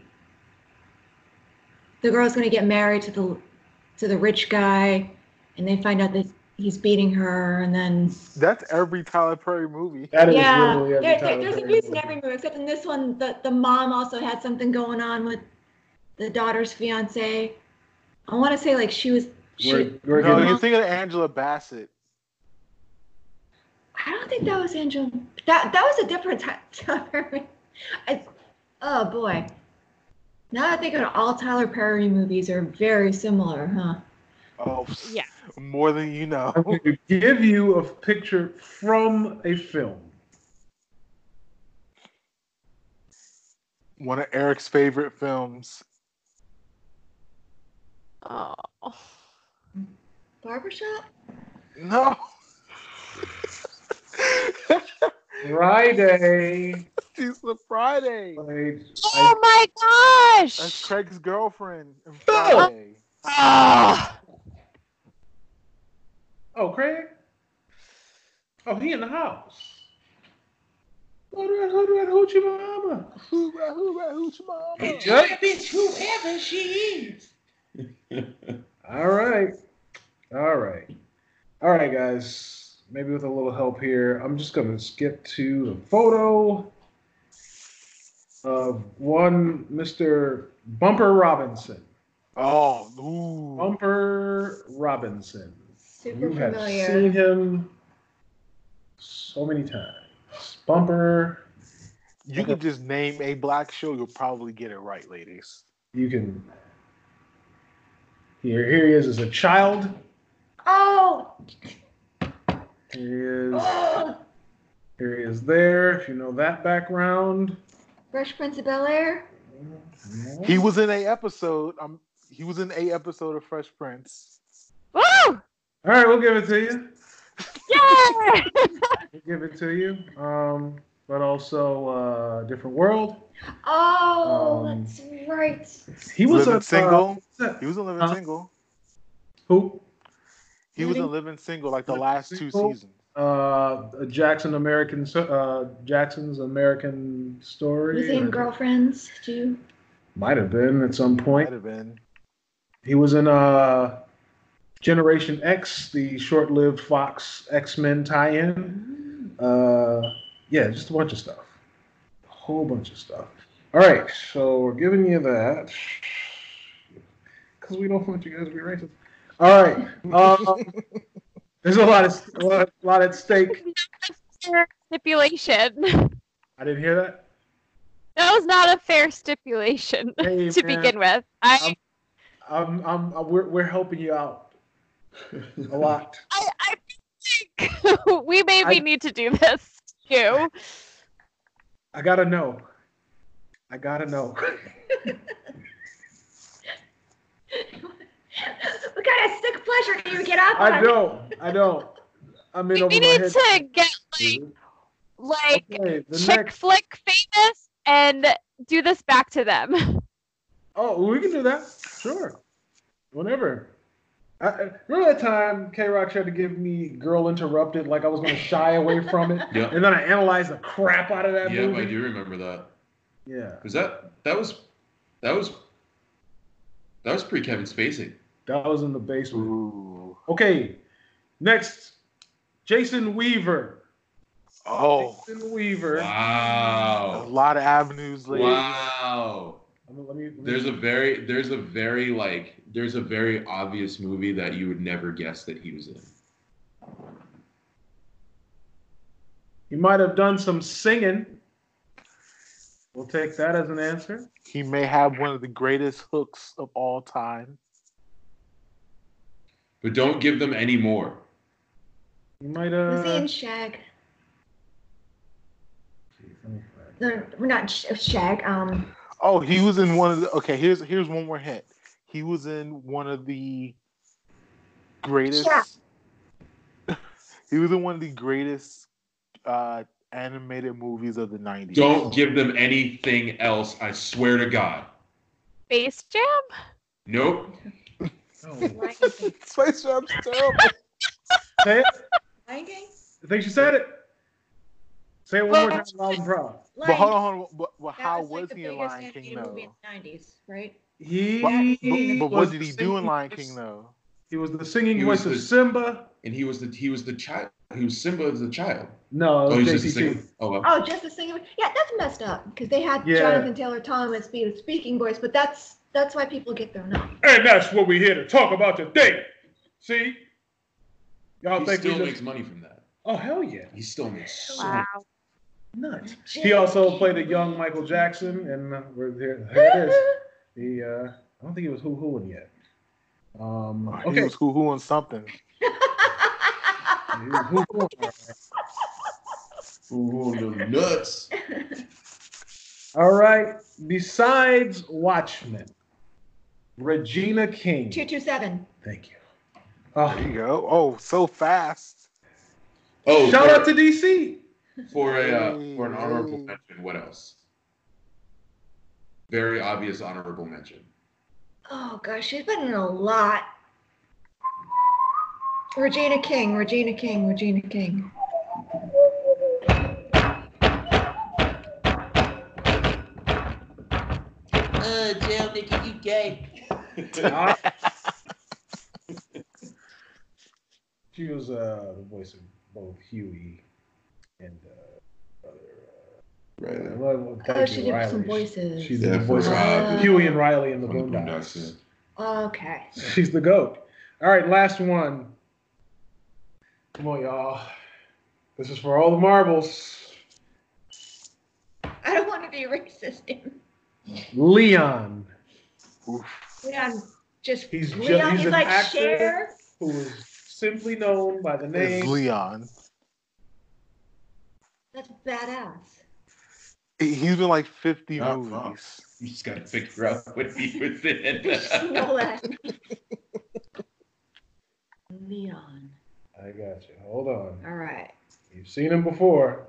The girl's gonna get married to the, to the rich guy, and they find out that he's beating her, and then. that's every Tyler Perry movie. That is Yeah, literally every there, Tyler there, there's Perry abuse in movie. every movie, except in this one, the, the mom also had something going on with the daughter's fiance. I want to say like she was. She, We're, we're No, getting, you're thinking of Angela Bassett. I don't think that was Angel. That that was a different time. I, oh boy. Now that I think of it, all Tyler Perry movies are very similar, huh? Oh, Yeah. more than you know. I'm going to give you a picture from a film. One of Eric's favorite films. Oh. Barbershop? No. Friday. Lisa Friday. Played, Oh my gosh! That's Craig's girlfriend in Oh. Friday. Ah. oh, Craig? Oh, he in the house. Who that, who that hoochie mama? Who that, who that, hoochie mama? That bitch, whoever she is. All right. All right. All right, guys. Maybe with a little help here, I'm just going to skip to the photo of one Mister Bumper Robinson. Oh, ooh. Bumper Robinson. Super you have familiar. seen him so many times. Bumper. You could just name a black show, you'll probably get it right, ladies. You can. Here, here he is as a child. Oh! Here he is. oh! Here he is there. If you know that background. Fresh Prince of Bel Air? He was in a episode. Um, he was in a episode of Fresh Prince. Woo! All right, we'll give it to you. Yeah! We'll give it to you. Um, but also uh, Different World. Oh, Um, that's right. He was Living a Single. Uh, He was in Living Huh? Single. who? He was in Living- Living Single like the Living last two Single? seasons. Uh, Jackson American. Uh, Jackson's American Story. Was he in Girlfriends too? Might have been at some Might point. have been. He was in uh, Generation X, the short-lived Fox X-Men tie-in. Uh, yeah, just a bunch of stuff. A whole bunch of stuff. All right, so we're giving you that because we don't want you guys to be racist. All right, um, there's a lot of a lot, a lot at stake. Fair stipulation. I didn't hear that. That was not a fair stipulation Hey, to man, begin with. I, I'm, I'm, I'm, we're, we're helping you out a lot. I, I think we maybe I- need to do this too. I gotta know. I gotta know. What kind of sick pleasure do you get off I on? know. I know. I'm in We over my need head. to get like like Okay, the chick next. flick famous and do this back to them. Oh, we can do that. Sure. Whenever. I, I- remember that time K Rock tried to give me Girl Interrupted, like I was going to shy away from it, Yeah. and then I analyzed the crap out of that Yeah, movie. I do remember that. Yeah, Was that that was that was that was pre Kevin Spacey. that was in the basement. Ooh. Okay, next, Jason Weaver. Oh, Jason Weaver. a Wow. lot of avenues, ladies. Wow. Let me- let me- let me- There's a very there's a very like there's a very obvious movie that you would never guess that he was in. He might have done some singing. We'll take that as an answer. He may have one of the greatest hooks of all time. But don't give them any more. He might Was he in have. Shag? No, we're not Sh- Shag. Um, Oh, he was in one of the. Okay, here's here's one more hint. He was in one of the greatest. Yeah. He was in one of the greatest uh, animated movies of the nineties. Don't give them anything else, I swear to God. Space Jam? Nope. Oh. Lion King. Space Jam's terrible. Say it. Lion King? I think she said it. Say it one more time, loud and proud. But Lion hold on, hold on. But, but That how was, like, was the he in biggest Lion King animated movie though? in the nineties, right? He. But, but, but what was did he the do in singing Lion voice- King though? He was the singing He voice was of the- Simba. And he was the he was the child. He was Simba as a child. No, Oh, it he's was just a J C T. singer. Oh, well. Oh, just the singing. Yeah, that's messed up because they had Yeah. Jonathan Taylor Thomas be the speaking voice, but that's that's why people get thrown off. And that's what we're here to talk about today. See? Y'all He think still we makes just... money from that. Oh, hell yeah. He still makes so Wow. Nuts. He also played a young Michael Jackson, and uh, we're there. Here it is. He, uh, I don't think he was Who Whoing yet. Um, He okay. was who who on something. He was Who Whoing, all right. Ooh, the nuts. All right. Besides Watchmen, Regina King. two two seven. Thank you. There Oh, you go. Oh, so fast. Oh, shout for, out to D C. For a uh, Hey, for an honorable hey. mention, what else? Very obvious honorable mention. Oh gosh, she's been in a lot. Regina King, Regina King, Regina King. Uh, jail nigga, you gay. Ah, she was uh, the voice of both Huey and uh, other. Right. Uh, well, well, thank Oh, you, she did Riley. some voices. She's Yeah, the voice for, of uh, Huey and Riley in the From the Boondocks. Boondocks, Okay. She's the goat. All right, last one. Come on, y'all. This is for all the marbles. I don't want to be racist. Leon. Oof. Leon, just He's ju- Leon, he's he's an like actor. Cher. Who was simply known by the It's name. Leon. That's badass. He- He's been like fifty Oh, movies. You just gotta figure out what he was in. Nolan. Leon. I got you. Hold on. All right. You've seen him before.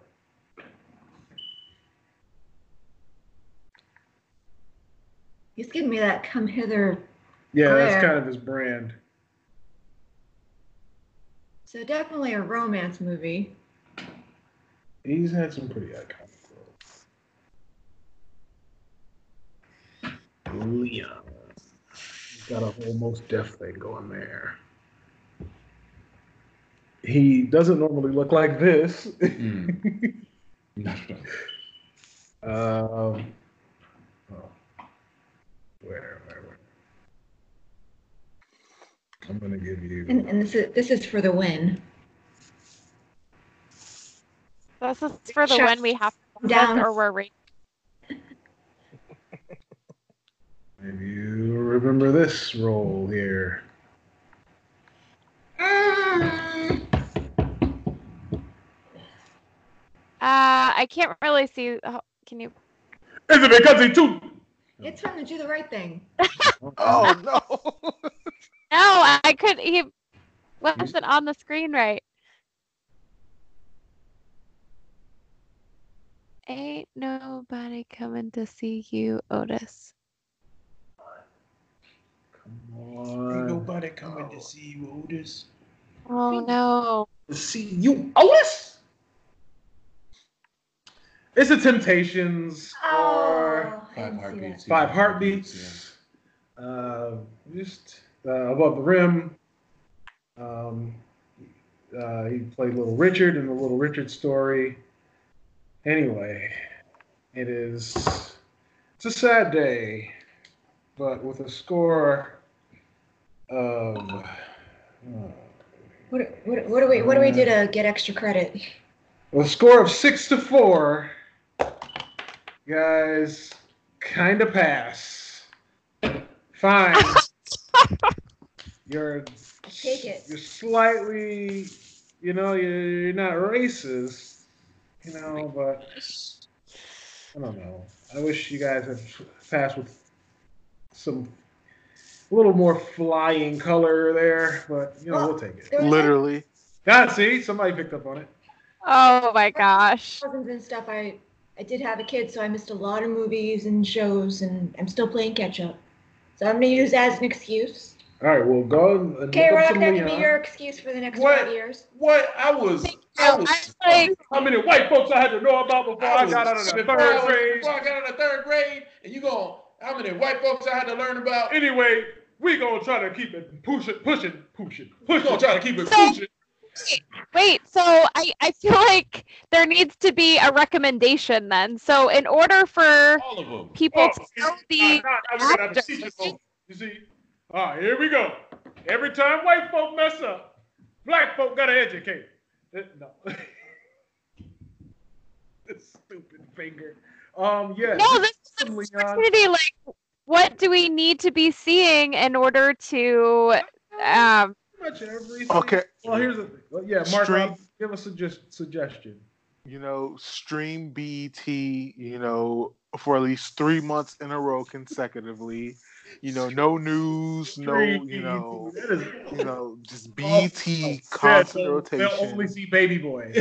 He's giving me that come hither. Yeah, that's Glare. kind of his brand. So definitely a romance movie. He's had some pretty iconic roles. Leon. He's got a whole most deaf thing going there. He doesn't normally look like this. Mm. No, no. um, oh. Where, where, where? I'm gonna give you. And, and this is this is for the win. This is for the Shut one we have to down. or we're ra- Maybe you remember this role here. Mm. Uh, I can't really see. Oh, can you? Is it because he too? It's from the Do the Right Thing. Oh no! No, I could. He wasn't on the screen right. Ain't nobody coming to see you, Otis. Come on. Ain't nobody coming to see you, Otis. Oh no. To see you, Otis. It's the Temptations or Oh, I Five didn't see Heartbeats. Five Heartbeats. Uh, just uh, Above the Rim. Um, uh, he played Little Richard in the Little Richard story. Anyway, it is it's a sad day, but with a score of uh, What, what, what do we what do we do to get extra credit? with a score of six to four, guys, kind of pass. Fine. You're Take it. You're slightly, you know, you're, you're not racist, you know, but I don't know. I wish you guys had passed with some a little more flying color there, but you know, Well, we'll take it. There was Literally. God, see, somebody picked up on it. Oh my gosh. cousins and stuff. I I did have a kid, so I missed a lot of movies and shows, and I'm still playing catch up. So I'm gonna use that as an excuse. All right, well, go and Okay, look we're up not some gonna have to be Leon. your excuse for the next What? five years. What? I was. I was. I like. How many white folks I had to know about before I, was- got out of the before I third was- grade? Before I got out of the third grade, and you going, how many white folks I had to learn about? Anyway, we gonna try to keep it pushing, pushing, pushing, We're pushing. gonna try to keep it So- pushing. Wait, so I, I feel like there needs to be a recommendation then. So in order for All of them. people Oh, to know now- the now we're gonna have to actors, teach you. You see? All right, here we go. Every time white folk mess up, black folk gotta educate. Uh, No. This stupid finger. Um, yeah. no, this is some an Leon. opportunity. Like, what do we need to be seeing in order to um Pretty much everything. Okay. Well, here's the thing. Well, yeah, Mark, Stream- Rob, give us a suggest- suggestion. You know, stream B E T, you know, for at least three months in a row consecutively. You know, no news, no, you know, That is you know, just Oh, B E T oh, constant they'll- rotation. They'll only see Baby Boy.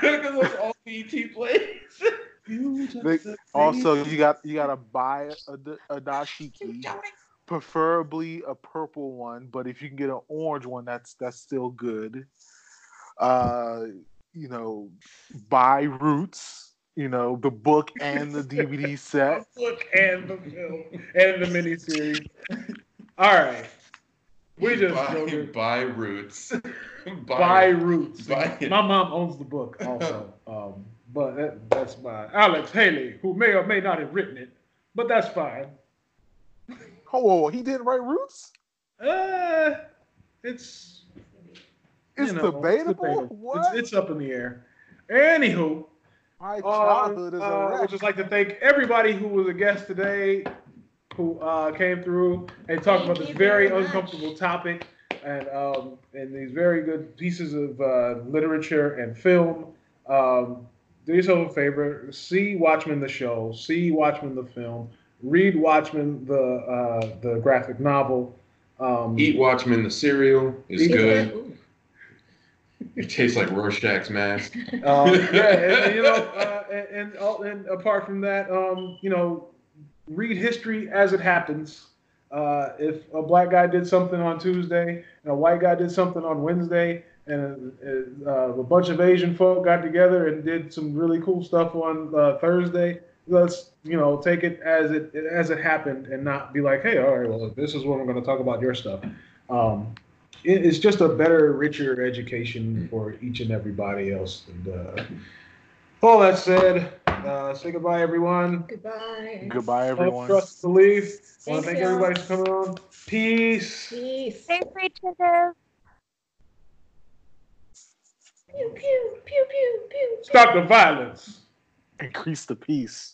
Because those all B E T plays. They, also, you got you gotta buy a, a dashiki, preferably a purple one. But if you can get an orange one, that's that's still good. Uh, you know, buy Roots. You know, the book and the D V D set. The book and the film and the miniseries. All right, we just buy, buy Roots. buy, buy Roots. Buy My mom owns the book also. um, But that, that's by Alex Haley, who may or may not have written it, but that's fine. Oh, he didn't write Roots? Uh, it's it's, know, debatable? it's debatable. What? It's, it's up in the air. Anywho, my childhood uh, is a uh, wreck. I would just like to thank everybody who was a guest today, who uh, came through and talked Thank about this you very, very uncomfortable much. topic and um, and these very good pieces of uh, literature and film. Um, Do yourself a favor. See Watchmen the show. See Watchmen the film. Read Watchmen the uh, the graphic novel. Um, Eat Watchmen the cereal is Eat good. Ooh. It tastes like Rorschach's mask. um, yeah, and, and, you know, uh, and, and and apart from that, um, you know, read history as it happens. Uh, if a black guy did something on Tuesday and a white guy did something on Wednesday, and uh, a bunch of Asian folk got together and did some really cool stuff on uh, Thursday, let's, you know, take it as it as it happened and not be like, hey, all right, well, this is when we're going to talk about your stuff. Um, it, it's just a better, richer education for each and everybody else. And uh, all that said, uh, say goodbye, everyone. Goodbye. Goodbye, everyone. Trust, believe. I want Thanks, to thank y'all. everybody for coming on. Peace. Peace. Stay appreciative. Pew, pew, pew, pew, pew, pew. Stop the violence. Increase the peace.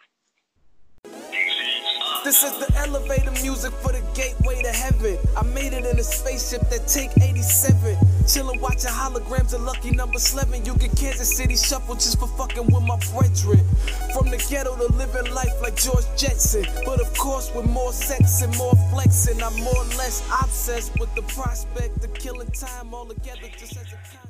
This is the elevator music for the gateway to heaven. I made it in a spaceship that take eighty-seven. Chillin' watching holograms of lucky number eleven. You get Kansas City shuffle just for fucking with my brethren. From the ghetto to living life like George Jetson. But of course with more sex and more flexing. I'm more or less obsessed with the prospect of killing time all together just as a